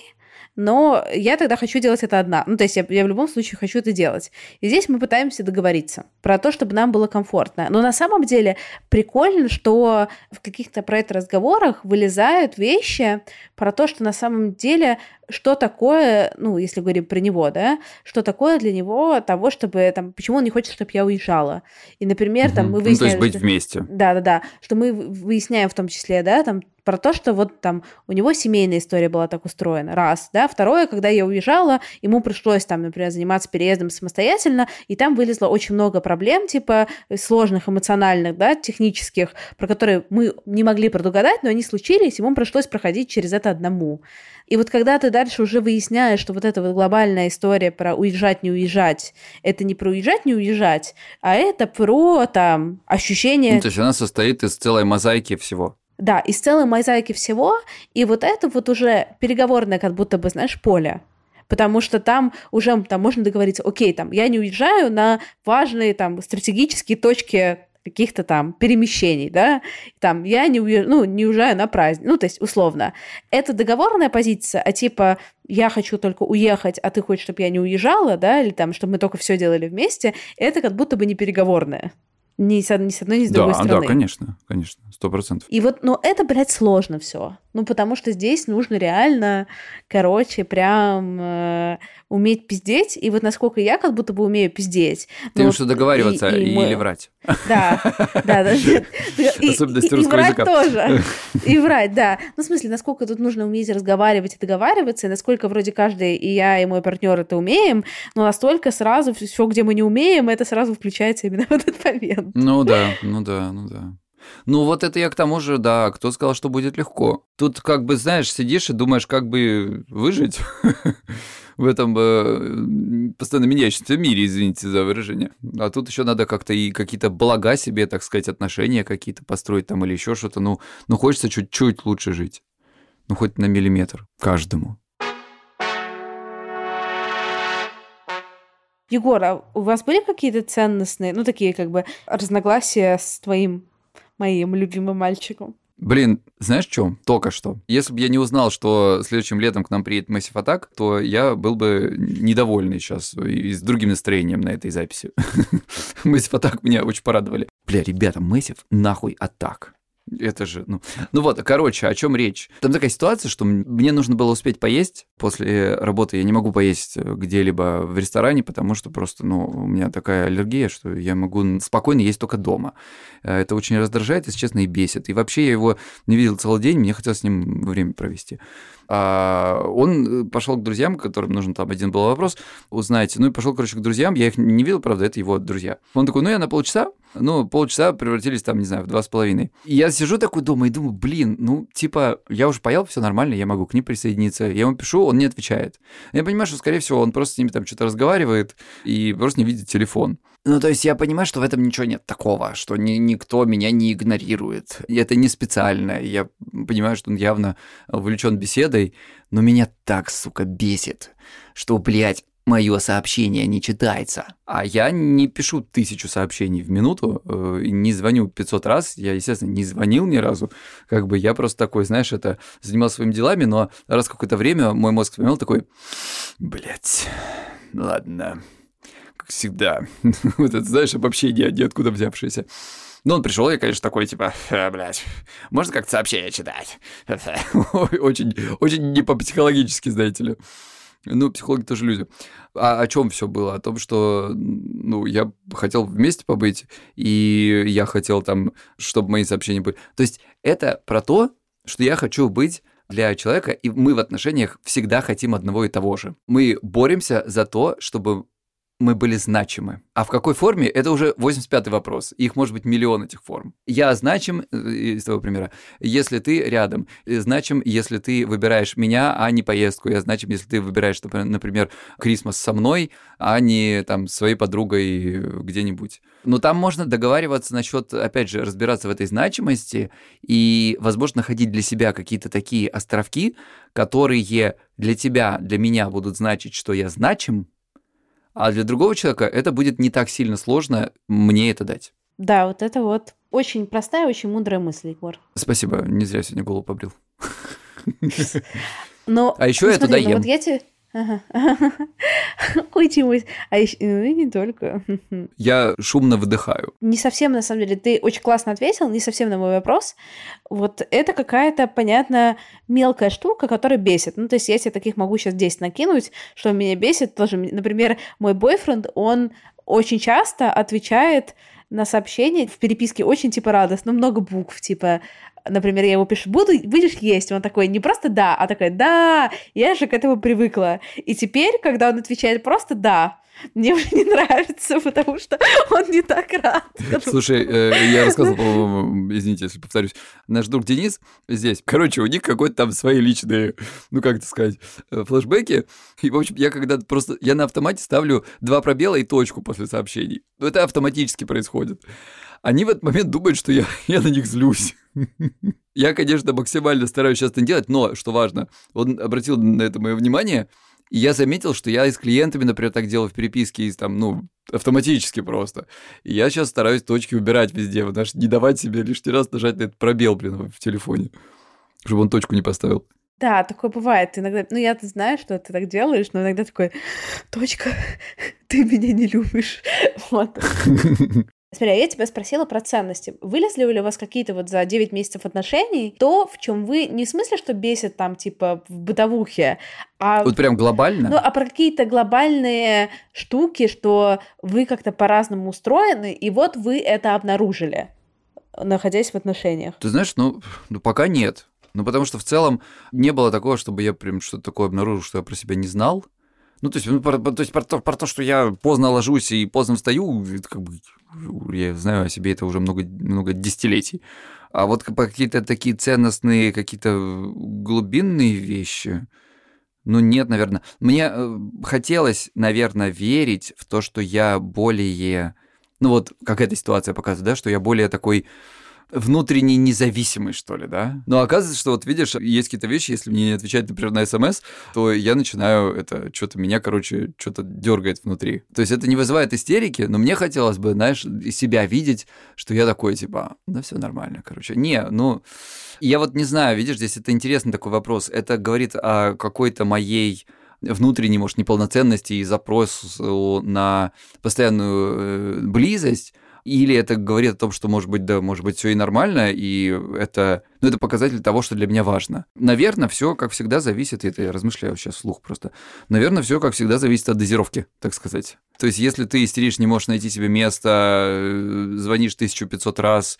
но я тогда хочу делать это одна. Ну, то есть я, я в любом случае хочу это делать. И здесь мы пытаемся договориться про то, чтобы нам было комфортно. Но на самом деле прикольно, что в каких-то про это разговорах вылезают вещи про то, что на самом деле что такое, ну, если говорим про него, да, что такое для него того, чтобы, там, почему он не хочет, чтобы я уезжала. И, например, угу. там мы выясняем... Ну, то есть быть что... вместе. Да-да-да, что мы выясняем в том числе, да, там, про то, что вот там у него семейная история была так устроена, раз, да. Второе, когда я уезжала, ему пришлось там, например, заниматься переездом самостоятельно, и там вылезло очень много проблем, типа сложных, эмоциональных, да, технических, про которые мы не могли предугадать, но они случились, ему пришлось проходить через это одному. И вот когда ты дальше уже выясняешь, что вот эта вот глобальная история про уезжать, не уезжать, это не про уезжать, не уезжать, а это про там ощущение... Ну, то есть она состоит из целой мозаики всего. Да, из целой мозаики всего, и вот это вот уже переговорное как будто бы, знаешь, поле. Потому что там уже там можно договориться, окей, там, я не уезжаю на важные там стратегические точки каких-то там перемещений, да, там, я не, уезж... ну, не уезжаю на праздник, ну, то есть, условно. Это договорная позиция, а типа, я хочу только уехать, а ты хочешь, чтобы я не уезжала, да, или там, чтобы мы только все делали вместе, это как будто бы не переговорное. Ни с, ни с одной, ни с другой да, стороны. Да, конечно, конечно, сто процентов. И вот, но это, блядь, сложно все. Ну, потому что здесь нужно реально, короче, прям э, уметь пиздеть. И вот насколько я как будто бы умею пиздеть. Ты можешь договариваться и, и, или врать. Да, да, да. Особенности русского языка. И врать тоже. И врать, да. Ну, в смысле, насколько тут нужно уметь разговаривать и договариваться, и насколько вроде каждый, и я, и мой партнер это умеем, но настолько сразу все, где мы не умеем, это сразу включается именно в этот момент. Ну да, ну да, ну да. Ну вот это я к тому же, да, кто сказал, что будет легко. Тут как бы, знаешь, сидишь и думаешь, как бы выжить в этом э, постоянно меняющемся мире, извините за выражение. А тут еще надо как-то и какие-то блага себе, так сказать, отношения какие-то построить там или еще что-то. Ну, ну хочется чуть-чуть лучше жить. Ну хоть на миллиметр каждому. Егор, а у вас были какие-то ценностные, ну, такие как бы разногласия с твоим, моим любимым мальчиком? Блин, знаешь что? Только что. Если бы я не узнал, что следующим летом к нам приедет Massive Attack, то я был бы недовольный сейчас и с другим настроением на этой записи. Massive Attack меня очень порадовали. Бля, ребята, Massive нахуй Attack. Это же, ну... Ну вот, короче, о чем речь? Там такая ситуация, что мне нужно было успеть поесть после работы. Я не могу поесть где-либо в ресторане, потому что просто, ну, у меня такая аллергия, что я могу спокойно есть только дома. Это очень раздражает, если честно, и бесит. И вообще я его не видел целый день, мне хотелось с ним время провести. А он пошел к друзьям, которым нужен там один был вопрос, узнаете. Ну и пошел, короче, к друзьям. Я их не видел, правда, это его друзья. Он такой, ну я на полчаса. Ну, полчаса превратились там, не знаю, в два с половиной. И я сижу такой дома и думаю, блин, ну, типа, я уже поел, все нормально, я могу к ним присоединиться. Я ему пишу, он не отвечает. Я понимаю, что, скорее всего, он просто с ними там что-то разговаривает и просто не видит телефон. Ну, то есть я понимаю, что в этом ничего нет такого, что ни, никто меня не игнорирует. И это не специально. Я понимаю, что он явно увлечен беседой, но меня так, сука, бесит, что, блядь, мое сообщение не читается. А я не пишу тысячу сообщений в минуту, э, не звоню пятьсот раз. Я, естественно, не звонил ни разу. Как бы я просто такой, знаешь, это занимался своими делами, но раз в какое-то время мой мозг вспоминал такой, блядь, ладно, как всегда. Вот это, знаешь, обобщение ниоткуда взявшееся. Ну, он пришел, я, конечно, такой, типа, блядь, можно как-то сообщение читать? Очень, очень не по-психологически, знаете ли. Ну, психологи тоже люди. А о чем все было? О том, что, ну, я хотел вместе побыть, и я хотел там, чтобы мои сообщения были. То есть это про то, что я хочу быть для человека, и мы в отношениях всегда хотим одного и того же. Мы боремся за то, чтобы мы были значимы. А в какой форме? Это уже восемьдесят пятый вопрос. Их может быть миллион этих форм. Я значим, из того примера, если ты рядом. Значим, если ты выбираешь меня, а не поездку. Я значим, если ты выбираешь, например, Крисмас со мной, а не там с своей подругой где-нибудь. Но там можно договариваться насчет, опять же, разбираться в этой значимости и, возможно, находить для себя какие-то такие островки, которые для тебя, для меня будут значить, что я значим, а для другого человека это будет не так сильно сложно мне это дать. Да, вот это вот очень простая, очень мудрая мысль, Егор. Спасибо, не зря сегодня голову побрил. Но, а еще ну, я смотри, туда ну ем. Вот я тебе... Ага. Ой, Тимусь. А еще... Ну, и не только. Я шумно выдыхаю. Не совсем, на самом деле, ты очень классно ответил, не совсем на мой вопрос. Вот это какая-то, понятно, мелкая штука, которая бесит. Ну, то есть я себе таких могу сейчас десять накинуть, что меня бесит тоже. Например, мой бойфренд, он очень часто отвечает на сообщения в переписке очень, типа, радостно, много букв, типа... Например, я его пишу, Буду, будешь есть? Он такой, не просто да, а такой, да, я же к этому привыкла. И теперь, когда он отвечает просто да, мне уже не нравится, потому что он не так рад. Слушай, э, я рассказывал, по-моему, извините, если повторюсь, наш друг Денис здесь, короче, у них какой-то там свои личные, ну как это сказать, флешбеки. И, в общем, я когда-то просто, я на автомате ставлю два пробела и точку после сообщений. Ну это автоматически происходит. Они в этот момент думают, что я, я на них злюсь. Я, конечно, максимально стараюсь сейчас это не делать, но, что важно, он обратил на это мое внимание, и я заметил, что я и с клиентами, например, так делаю в переписке, и там, ну, автоматически просто. И я сейчас стараюсь точки убирать везде, потому что не давать себе лишний раз нажать на этот пробел, блин, в телефоне, чтобы он точку не поставил. Да, такое бывает иногда. Ну, я-то знаю, что ты так делаешь, но иногда такой, точка, ты меня не любишь. Вот. Смотри, я тебя спросила про ценности. Вылезли ли у вас какие-то вот за девять месяцев отношений то, в чем вы не в смысле, что бесит там, типа, в бытовухе, а... Вот прям глобально? Ну, а про какие-то глобальные штуки, что вы как-то по-разному устроены, и вот вы это обнаружили, находясь в отношениях. Ты знаешь, ну, ну пока нет. Ну, потому что в целом не было такого, чтобы я прям что-то такое обнаружил, что я про себя не знал. Ну, то есть, ну, про, то есть про, то, про то, что я поздно ложусь и поздно встаю, это как бы я знаю о себе это уже много, много десятилетий. А вот какие-то такие ценностные, какие-то глубинные вещи, ну, нет, наверное. Мне хотелось, наверное, верить в то, что я более... Ну, вот как эта ситуация показывает, да, что я более такой внутренне независимый, что ли, да? Но оказывается, что вот видишь, есть какие-то вещи, если мне не отвечать, например, на СМС, то я начинаю это, что-то меня, короче, что-то дергает внутри. То есть это не вызывает истерики, но мне хотелось бы, знаешь, себя видеть, что я такой, типа, да все нормально, короче. Не, ну, я вот не знаю, видишь, здесь это интересный такой вопрос. Это говорит о какой-то моей внутренней, может, неполноценности и запросу на постоянную близость, или это говорит о том, что, может быть, да, может быть, все и нормально, и это, ну, это показатель того, что для меня важно. Наверное, все, как всегда, зависит, это я размышляю сейчас вслух просто, наверное, все, как всегда, зависит от дозировки, так сказать. То есть, если ты истеришь, не можешь найти себе место, звонишь тысячу пятьсот раз,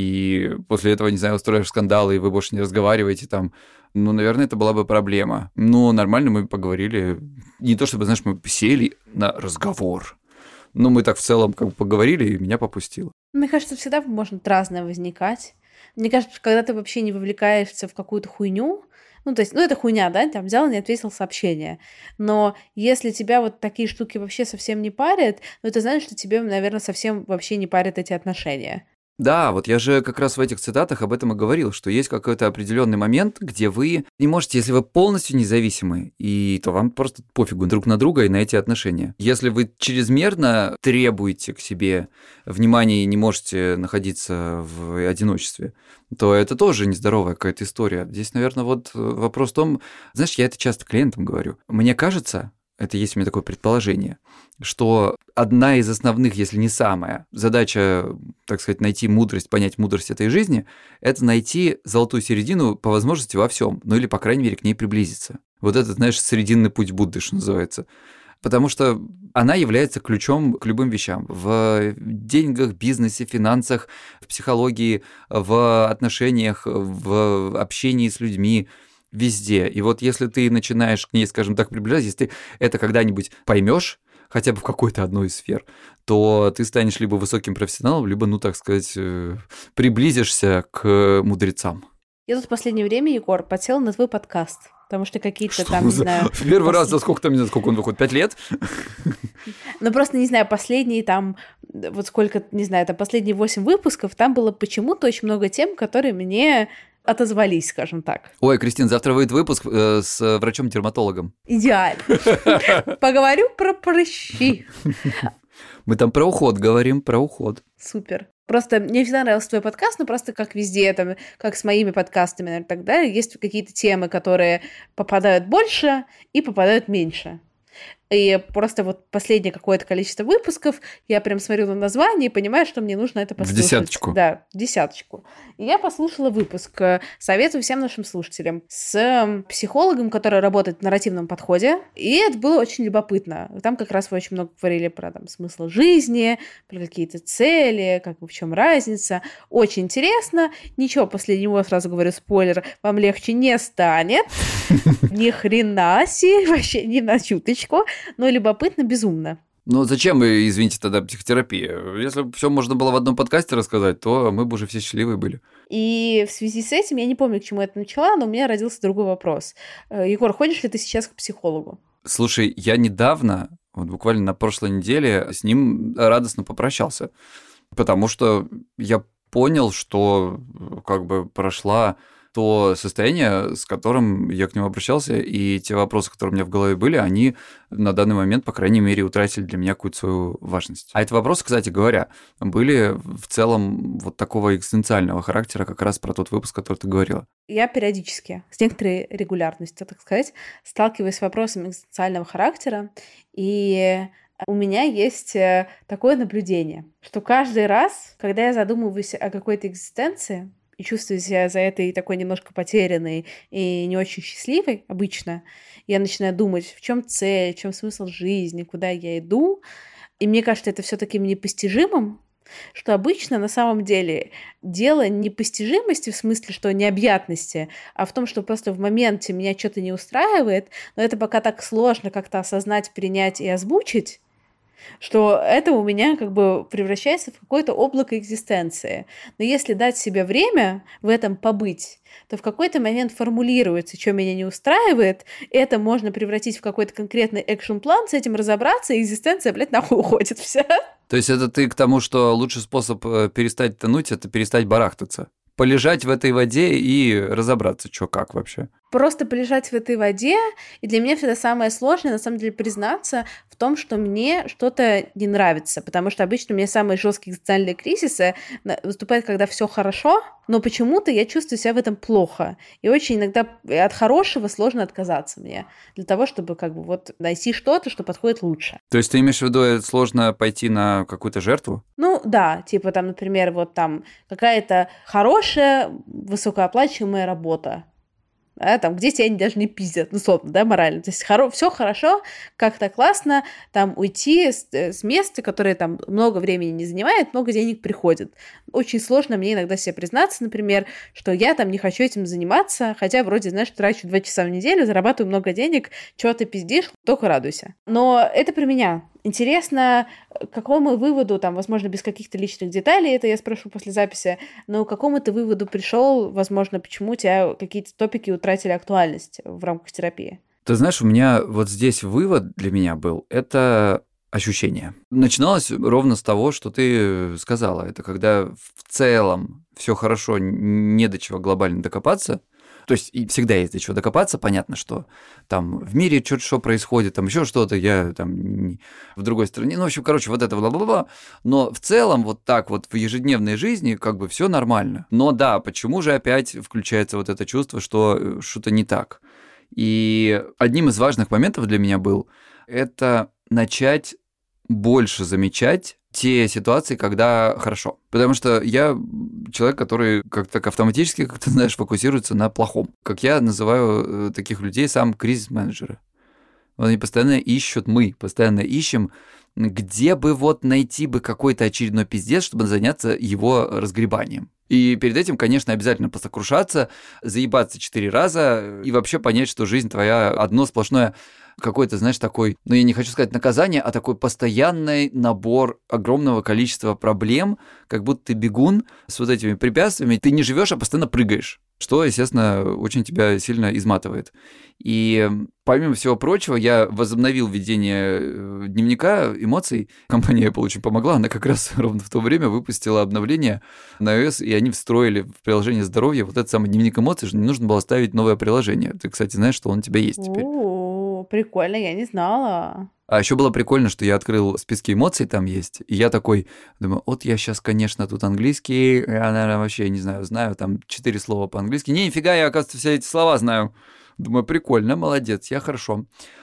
и после этого, не знаю, устроишь скандалы, и вы больше не разговариваете там, ну, наверное, это была бы проблема. Но нормально мы поговорили. Не то чтобы, знаешь, мы сели на разговор. Но мы так в целом как бы поговорили, и меня попустило. Мне кажется, всегда может разное возникать. Мне кажется, когда ты вообще не вовлекаешься в какую-то хуйню, ну, то есть, ну, это хуйня, да, там взял и не ответил сообщение. Но если тебя вот такие штуки вообще совсем не парят, ну, это значит, что тебе, наверное, совсем вообще не парят эти отношения. Да, вот я же как раз в этих цитатах об этом и говорил, что есть какой-то определенный момент, где вы не можете, если вы полностью независимы, и то вам просто пофигу друг на друга и на эти отношения. Если вы чрезмерно требуете к себе внимания и не можете находиться в одиночестве, то это тоже нездоровая какая-то история. Здесь, наверное, вот вопрос в том, знаешь, я это часто клиентам говорю. Мне кажется, это есть у меня такое предположение, что одна из основных, если не самая, задача, так сказать, найти мудрость, понять мудрость этой жизни, это найти золотую середину по возможности во всем, ну или, по крайней мере, к ней приблизиться. Вот этот, знаешь, срединный путь Будды, что называется. Потому что она является ключом к любым вещам. В деньгах, бизнесе, финансах, в психологии, в отношениях, в общении с людьми, везде. И вот если ты начинаешь к ней, скажем так, приближаться, если ты это когда-нибудь поймешь, хотя бы в какой-то одной из сфер, то ты станешь либо высоким профессионалом, либо, ну, так сказать, приблизишься к мудрецам. Я тут в последнее время, Егор, подсела на твой подкаст, потому что какие-то что там, за... не знаю... В первый пос... раз за сколько там, не знаю, сколько он выходит, пять лет? Ну, просто, не знаю, последние там, вот сколько, не знаю, там последние восемь выпусков, там было почему-то очень много тем, которые мне отозвались, скажем так. Ой, Кристин, завтра выйдет выпуск э, с врачом-дерматологом. Идеально. Поговорю про прыщи. Мы там про уход говорим, про уход. Супер. Просто мне всегда нравился твой подкаст, но просто как везде, там, как с моими подкастами, наверное, так далее, есть какие-то темы, которые попадают больше и попадают меньше. И просто вот последнее какое-то количество выпусков я прям смотрю на название и понимаю, что мне нужно это послушать. В десяточку. Да, в десяточку. И я послушала выпуск. Советую всем нашим слушателям. С психологом, который работает в нарративном подходе. И это было очень любопытно. Там как раз вы очень много говорили про там, смысл жизни, про какие-то цели, как бы в чем разница. Очень интересно. Ничего, после него, сразу говорю, спойлер, вам легче не станет. Ни хрена себе, вообще ни на чуточку. Но любопытно безумно. Ну, зачем, извините, тогда психотерапия? Если бы все можно было в одном подкасте рассказать, то мы бы уже все счастливые были. И в связи с этим, я не помню, к чему это начала, но у меня родился другой вопрос. Егор, ходишь ли ты сейчас к психологу? Слушай, я недавно, вот буквально на прошлой неделе, с ним радостно попрощался, потому что я понял, что как бы прошла то состояние, с которым я к нему обращался, и те вопросы, которые у меня в голове были, они на данный момент, по крайней мере, утратили для меня какую-то свою важность. А эти вопросы, кстати говоря, были в целом вот такого экзистенциального характера, как раз про тот выпуск, который ты говорила. Я периодически, с некоторой регулярностью, так сказать, сталкиваюсь с вопросами экзистенциального характера, и у меня есть такое наблюдение, что каждый раз, когда я задумываюсь о какой-то экзистенции, и чувствую себя за этой такой немножко потерянной и не очень счастливой обычно, я начинаю думать, в чем цель, в чем смысл жизни, куда я иду. И мне кажется, это все таким непостижимым, что обычно на самом деле дело непостижимости в смысле, что необъятности, а в том, что просто в моменте меня что-то не устраивает, но это пока так сложно как-то осознать, принять и озвучить, что это у меня как бы превращается в какое-то облако экзистенции. Но если дать себе время в этом побыть, то в какой-то момент формулируется, что меня не устраивает, это можно превратить в какой-то конкретный экшн-план, с этим разобраться, и экзистенция, блядь, нахуй уходит вся. То есть это ты к тому, что лучший способ перестать тонуть – это перестать барахтаться? Полежать в этой воде и разобраться, что как вообще. Просто полежать в этой воде, и для меня всегда самое сложное, на самом деле, признаться в том, что мне что-то не нравится, потому что обычно у меня самые жесткие экзистенциальные кризисы выступают, когда все хорошо, но почему-то я чувствую себя в этом плохо, и очень иногда от хорошего сложно отказаться мне, для того, чтобы как бы вот найти что-то, что подходит лучше. То есть ты имеешь в виду, сложно пойти на какую-то жертву? Ну да, типа там, например, вот там какая-то хорошая, высокооплачиваемая работа, да, там, где тебя даже не пиздят, ну, собственно, да, морально. То есть хоро- все хорошо, как-то классно, там, уйти с, с места, которое там много времени не занимает, много денег приходит. Очень сложно мне иногда себе признаться, например, что я там не хочу этим заниматься, хотя вроде, знаешь, трачу два часа в неделю, зарабатываю много денег, чего ты пиздишь, только радуйся. Но это про меня. Интересно, к какому выводу, там, возможно, без каких-то личных деталей, это я спрошу после записи, но к какому ты выводу пришел, возможно, почему у тебя какие-то топики утратили актуальность в рамках терапии? Ты знаешь, у меня вот здесь вывод для меня был, это ощущение. Начиналось ровно с того, что ты сказала. Это когда в целом все хорошо, не до чего глобально докопаться. То есть и всегда есть до чего докопаться, понятно, что там в мире что-то что происходит, там еще что-то, я там в другой стране, ну, в общем, короче, вот это бла-бла-бла, но в целом вот так вот в ежедневной жизни как бы все нормально. Но да, почему же опять включается вот это чувство, что что-то не так? И одним из важных моментов для меня был это начать больше замечать те ситуации, когда хорошо. Потому что я человек, который как-то автоматически, как ты знаешь, фокусируется на плохом. Как я называю таких людей сам кризис-менеджеры. Они постоянно ищут, мы постоянно ищем, где бы вот найти бы какой-то очередной пиздец, чтобы заняться его разгребанием. И перед этим, конечно, обязательно посокрушаться, заебаться четыре раза и вообще понять, что жизнь твоя одно сплошное какой-то, знаешь, такой, ну, я не хочу сказать наказание, а такой постоянный набор огромного количества проблем, как будто ты бегун с вот этими препятствиями, ты не живешь, а постоянно прыгаешь, что, естественно, очень тебя сильно изматывает. И помимо всего прочего, я возобновил ведение дневника эмоций. Компания Apple очень помогла, она как раз ровно в то время выпустила обновление на iOS, и они встроили в приложение здоровья вот этот самый дневник эмоций, что не нужно было ставить новое приложение. Ты, кстати, знаешь, что он у тебя есть теперь. О, прикольно, я не знала. А еще было прикольно, что я открыл списки эмоций, там есть, и я такой, думаю, вот я сейчас, конечно, тут английский, я, наверное, вообще, не знаю, знаю там четыре слова по-английски. Не, нифига, я, оказывается, все эти слова знаю. Думаю, прикольно, молодец, я хорошо.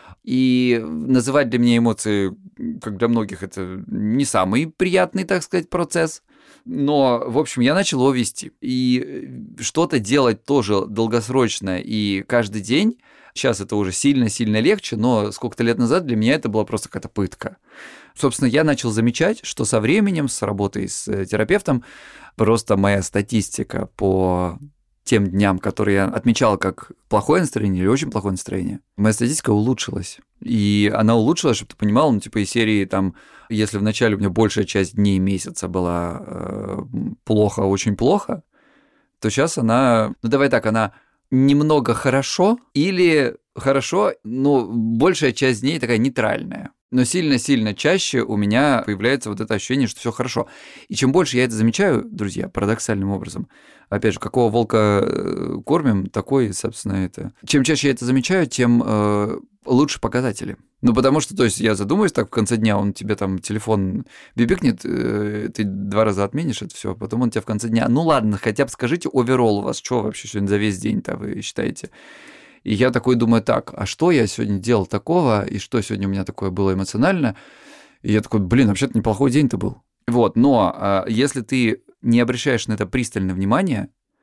И называть для меня эмоции, как для многих, это не самый приятный, так сказать, процесс. Но, в общем, я начал его вести. И что-то делать тоже долгосрочно и каждый день. Сейчас это уже сильно-сильно легче, но сколько-то лет назад для меня это была просто какая-то пытка. Собственно, я начал замечать, что со временем, с работой с терапевтом, просто моя статистика по тем дням, которые я отмечал как плохое настроение или очень плохое настроение, моя статистика улучшилась. И она улучшилась, чтобы ты понимал, ну, типа из серии, там, если вначале у меня большая часть дней месяца была э, плохо, очень плохо, то сейчас она, ну, давай так, она немного хорошо или хорошо, но большая часть дней такая нейтральная. Но сильно-сильно чаще у меня появляется вот это ощущение, что все хорошо. И чем больше я это замечаю, друзья, парадоксальным образом, опять же, какого волка кормим, такой, собственно, это. Чем чаще я это замечаю, тем э, лучше показатели. Ну, потому что, то есть, я задумаюсь, так в конце дня он тебе там телефон бибикнет, э, ты два раза отменишь это все, потом он тебе в конце дня, ну ладно, хотя бы скажите, оверолл у вас, что вообще сегодня за весь день-то вы считаете? И я такой думаю, так, а что я сегодня делал такого, и что сегодня у меня такое было эмоционально? И я такой, блин, вообще-то неплохой день-то был. Вот, но а, если ты не обращаешь на это пристальное внимание,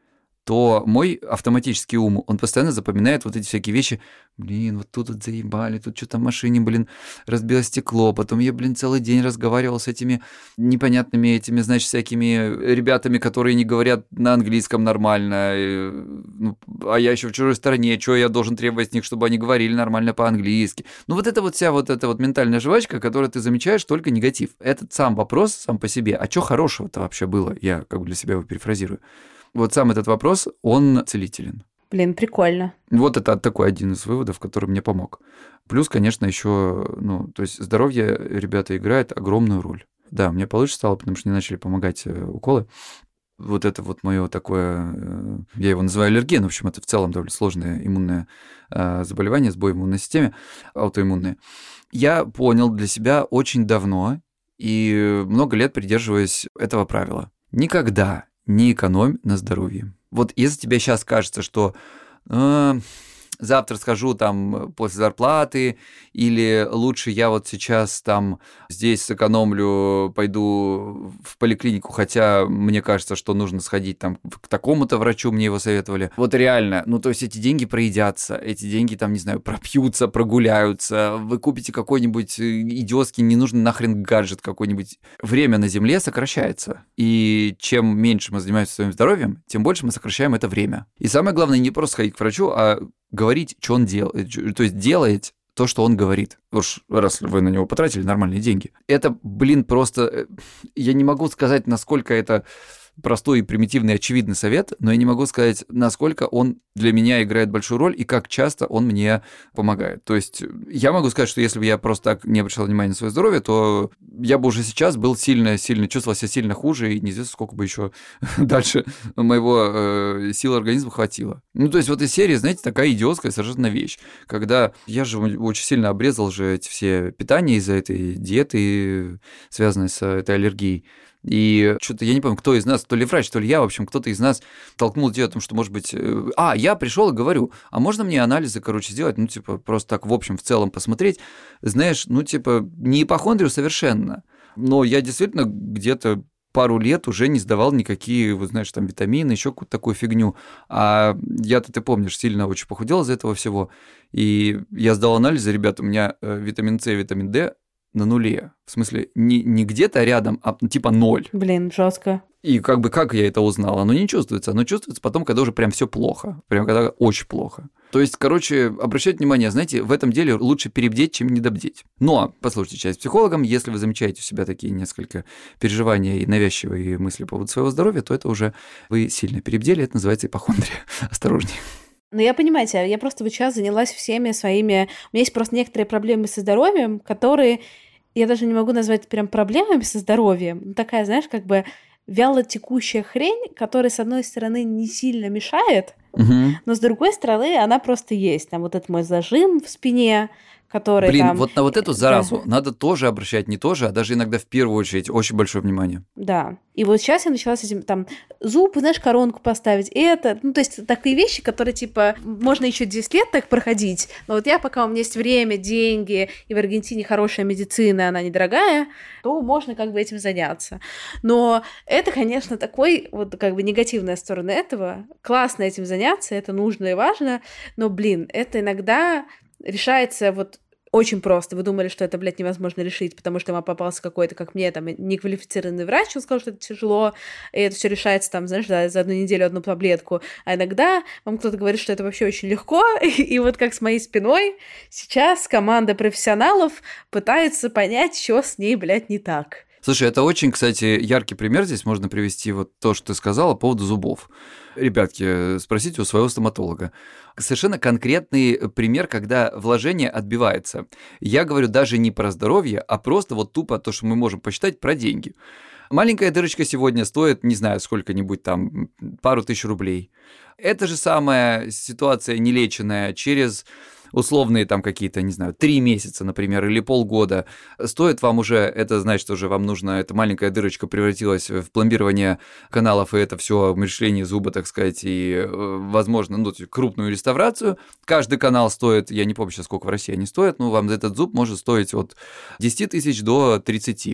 то мой автоматический ум, он постоянно запоминает вот эти всякие вещи. Блин, вот тут вот заебали, тут что-то в машине, блин, разбило стекло. Потом я, блин, целый день разговаривал с этими непонятными этими, значит, всякими ребятами, которые не говорят на английском нормально. И, ну, а я еще в чужой стране, что я должен требовать с них, чтобы они говорили нормально по-английски. Ну, вот это вот вся вот эта вот ментальная жвачка, которую ты замечаешь, только негатив. Этот сам вопрос сам по себе. А что хорошего-то вообще было? Я как бы для себя его перефразирую. Вот сам этот вопрос, он целителен. Блин, прикольно. Вот это такой один из выводов, который мне помог. Плюс, конечно, еще, ну, то есть здоровье, ребята, играет огромную роль. Да, мне получше стало, потому что не начали помогать уколы. Вот это вот мое такое, я его называю аллергия, но, в общем, это в целом довольно сложное иммунное заболевание, сбой в иммунной системе, аутоиммунные. Я понял для себя очень давно и много лет придерживаюсь этого правила. Никогда не экономь на здоровье. Вот если тебе сейчас кажется, что э, завтра схожу там после зарплаты, или лучше я вот сейчас там здесь сэкономлю, пойду в поликлинику, хотя мне кажется, что нужно сходить там к такому-то врачу, мне его советовали. Вот реально, ну то есть эти деньги проедятся, эти деньги там, не знаю, пропьются, прогуляются, вы купите какой-нибудь идиотский, ненужный нахрен гаджет какой-нибудь. Время на Земле сокращается, и чем меньше мы занимаемся своим здоровьем, тем больше мы сокращаем это время. И самое главное, не просто ходить к врачу, а говорить, что он делает, то есть делать то, что он говорит. Уж раз вы на него потратили нормальные деньги. Это, блин, просто... Я не могу сказать, насколько это простой и примитивный очевидный совет, но я не могу сказать, насколько он для меня играет большую роль и как часто он мне помогает. То есть я могу сказать, что если бы я просто так не обращал внимания на свое здоровье, то я бы уже сейчас был сильно-сильно, чувствовал себя сильно хуже, и неизвестно, сколько бы еще дальше моего э, силы организма хватило. Ну, то есть вот из серии, знаете, такая идиотская совершенно вещь, когда я же очень сильно обрезал же эти все питания из-за этой диеты, связанной с этой аллергией. И что-то, я не помню, кто из нас, то ли врач, то ли я, в общем, кто-то из нас толкнул идею о том, что, может быть... А, я пришел и говорю, а можно мне анализы, короче, сделать? Ну, типа, просто так, в общем, в целом посмотреть. Знаешь, ну, типа, не ипохондрию совершенно, но я действительно где-то пару лет уже не сдавал никакие, вот знаешь, там, витамины, еще какую-то такую фигню. А я-то, ты помнишь, сильно очень похудел из-за этого всего. И я сдал анализы, ребята, у меня витамин С и витамин D на нуле. В смысле, не, не где-то рядом, а типа ноль. Блин, жестко. И как бы как я это узнал? Оно не чувствуется. Оно чувствуется потом, когда уже прям все плохо. Прям когда очень плохо. То есть, короче, обращайте внимание, знаете, в этом деле лучше перебдеть, чем недобдеть. Но, послушайте, часть психологом, если вы замечаете у себя такие несколько переживания и навязчивые мысли по поводу своего здоровья, то это уже вы сильно перебдели, это называется ипохондрия. Осторожнее. Ну, я понимаете, я просто вот сейчас занялась всеми своими... У меня есть просто некоторые проблемы со здоровьем, которые я даже не могу назвать прям проблемами со здоровьем. Такая, знаешь, как бы вяло текущая хрень, которая, с одной стороны, не сильно мешает, угу. но с другой стороны, она просто есть. Там вот этот мой зажим в спине, который Блин, там... вот на вот эту заразу да. надо тоже обращать не тоже, а даже иногда в первую очередь очень большое внимание. Да. И вот сейчас я начала с этим, там, зуб, знаешь, коронку поставить, это, ну, то есть такие вещи, которые, типа, можно еще десять лет так проходить, но вот я, пока у меня есть время, деньги, и в Аргентине хорошая медицина, она недорогая, то можно как бы этим заняться. Но это, конечно, такой, вот как бы негативная сторона этого. Классно этим заняться, это нужно и важно, но, блин, это иногда решается вот очень просто. Вы думали, что это, блядь, невозможно решить, потому что вам попался какой-то, как мне, там, неквалифицированный врач, он сказал, что это тяжело, и это все решается, там, знаешь, за, за одну неделю одну таблетку. А иногда вам кто-то говорит, что это вообще очень легко, и, и вот как с моей спиной сейчас команда профессионалов пытается понять, что с ней, блядь, не так. Слушай, это очень, кстати, яркий пример здесь можно привести, вот то, что ты сказала по поводу зубов. Ребятки, спросите у своего стоматолога. Совершенно конкретный пример, когда вложение отбивается. Я говорю даже не про здоровье, а просто вот тупо то, что мы можем посчитать, про деньги. Маленькая дырочка сегодня стоит, не знаю, сколько-нибудь там, пару тысяч рублей. Это же самая ситуация нелеченная через... условные там какие-то, не знаю, три месяца, например, или полгода, стоит вам уже, это значит, уже вам нужно, эта маленькая дырочка превратилась в пломбирование каналов, и это все умерщвление зуба, так сказать, и, возможно, ну, крупную реставрацию. Каждый канал стоит, я не помню сейчас, сколько в России они стоят, но вам этот зуб может стоить от десяти тысяч до тридцати.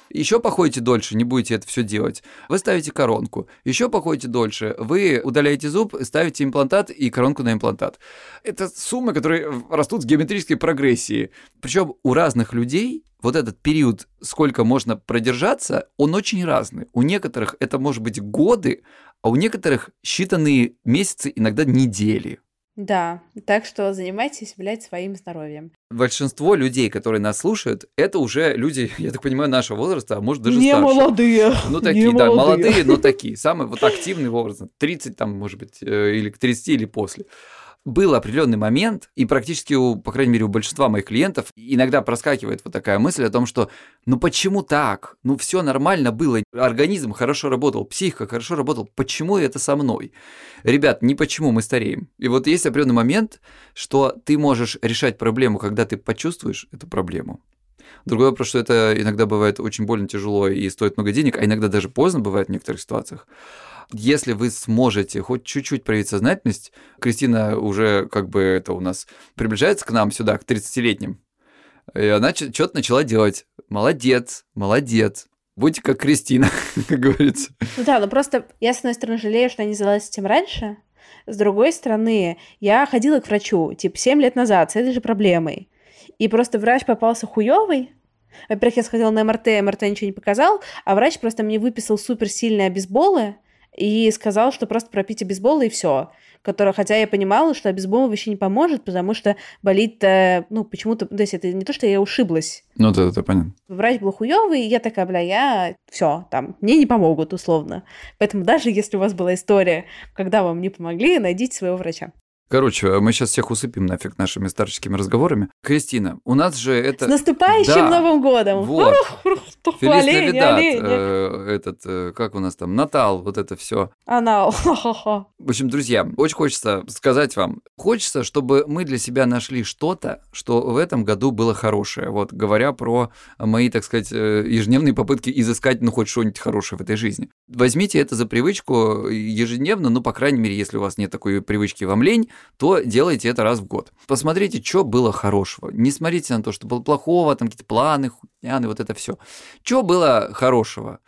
Еще походите дольше, не будете это все делать. Вы ставите коронку. Еще походите дольше, вы удаляете зуб, ставите имплантат и коронку на имплантат. Это суммы, которые растут с геометрической прогрессией. Причем у разных людей вот этот период, сколько можно продержаться, он очень разный. У некоторых это может быть годы, а у некоторых считанные месяцы, иногда недели. Да, так что занимайтесь, блядь, своим здоровьем. Большинство людей, которые нас слушают, это уже люди, я так понимаю, нашего возраста, а может даже не старше. Молодые. Ну, такие, не да, молодые, молодые, но такие. Самый вот активный возраст, тридцать там, может быть, или к тридцати, или после. Был определенный момент, и практически, у, по крайней мере, у большинства моих клиентов иногда проскакивает вот такая мысль о том, что ну почему так? Ну все нормально было, организм хорошо работал, психика хорошо работала, почему это со мной? Ребят, не почему мы стареем. И вот есть определенный момент, что ты можешь решать проблему, когда ты почувствуешь эту проблему. Другой вопрос, что это иногда бывает очень больно, тяжело и стоит много денег, а иногда даже поздно бывает в некоторых ситуациях. Если вы сможете хоть чуть-чуть проявить сознательность, Кристина уже как бы это у нас приближается к нам сюда, к тридцатилетним, и она что-то начала делать. Молодец, молодец. Будьте как Кристина, как говорится. Ну да, но просто я, с одной стороны, жалею, что я не занялась этим раньше. С другой стороны, я ходила к врачу, типа, семь лет назад с этой же проблемой. И просто врач попался хуёвый. Во-первых, я сходила на эм эр тэ, эм эр тэ ничего не показал, а врач просто мне выписал суперсильные обезболы и сказал, что просто пропить обезболы и все. Которое, хотя я понимала, что обезбол вообще не поможет, потому что болит, ну, почему-то, то есть это не то, что я ушиблась. Ну, да, это понятно. Врач был хуёвый, и я такая, бля, я все, там, мне не помогут, условно. Поэтому даже если у вас была история, когда вам не помогли, найдите своего врача. Короче, мы сейчас всех усыпим нафиг нашими старческими разговорами. Кристина, у нас же это... С наступающим да, Новым годом! Вот. Фелис Олень, Навидад, олень. э, этот, э, как у нас там, Натал, вот это все. Анал. В общем, друзья, очень хочется сказать вам, хочется, чтобы мы для себя нашли что-то, что в этом году было хорошее. Вот, говоря про мои, так сказать, ежедневные попытки изыскать, ну, хоть что-нибудь хорошее в этой жизни. Возьмите это за привычку ежедневно, ну, по крайней мере, если у вас нет такой привычки, вам лень, то делайте это раз в год. Посмотрите, что было хорошего. Не смотрите на то, что было плохого, там какие-то планы, хуйняны, вот это все. Что было хорошего?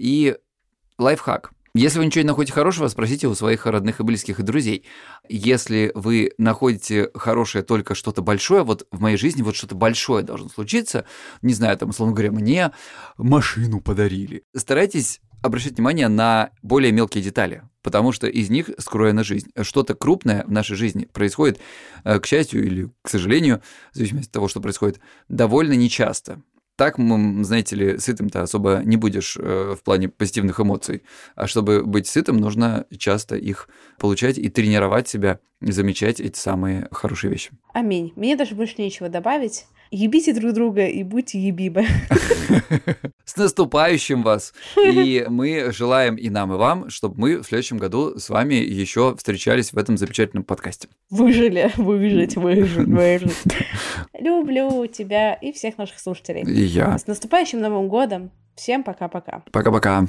И лайфхак. Если вы ничего не находите хорошего, спросите у своих родных и близких и друзей. Если вы находите хорошее только что-то большое, вот в моей жизни вот что-то большое должно случиться, не знаю, там, условно говоря, мне машину подарили. Старайтесь обращать внимание на более мелкие детали, потому что из них скроена жизнь. Что-то крупное в нашей жизни происходит, к счастью или к сожалению, в зависимости от того, что происходит, довольно нечасто. Так, знаете ли, сытым-то особо не будешь в плане позитивных эмоций. А чтобы быть сытым, нужно часто их получать и тренировать себя, и замечать эти самые хорошие вещи. Аминь. Мне даже больше нечего добавить. Ебите друг друга и будьте ебибы. С наступающим вас! И мы желаем и нам, и вам, чтобы мы в следующем году с вами еще встречались в этом замечательном подкасте. Выжили, выжить, выжить, выжить. Люблю тебя и всех наших слушателей. И я. С наступающим Новым годом. Всем пока-пока. Пока-пока.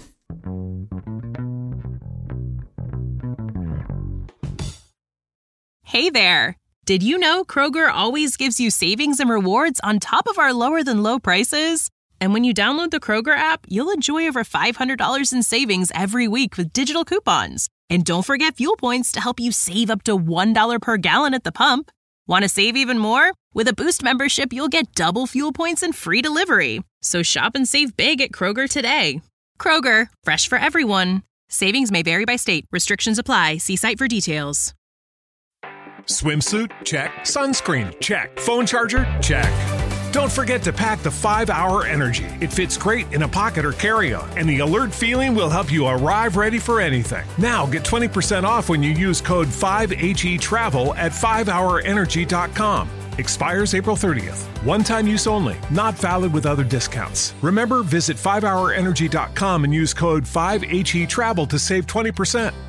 Hey there! Did you know Kroger always gives you savings and rewards on top of our lower-than-low prices? And when you download the Kroger app, you'll enjoy over five hundred dollars in savings every week with digital coupons. And don't forget fuel points to help you save up to one dollar per gallon at the pump. Want to save even more? With a Boost membership, you'll get double fuel points and free delivery. So shop and save big at Kroger today. Kroger, fresh for everyone. Savings may vary by state. Restrictions apply. See site for details. Swimsuit? Check. Sunscreen? Check. Phone charger? Check. Don't forget to pack the five hour Energy. It fits great in a pocket or carry-on, and the alert feeling will help you arrive ready for anything. Now get twenty percent off when you use code five H E travel at five hour energy dot com. Expires April thirtieth. One-time use only. Not valid with other discounts. Remember, visit five hour energy dot com and use code five H E travel to save twenty percent.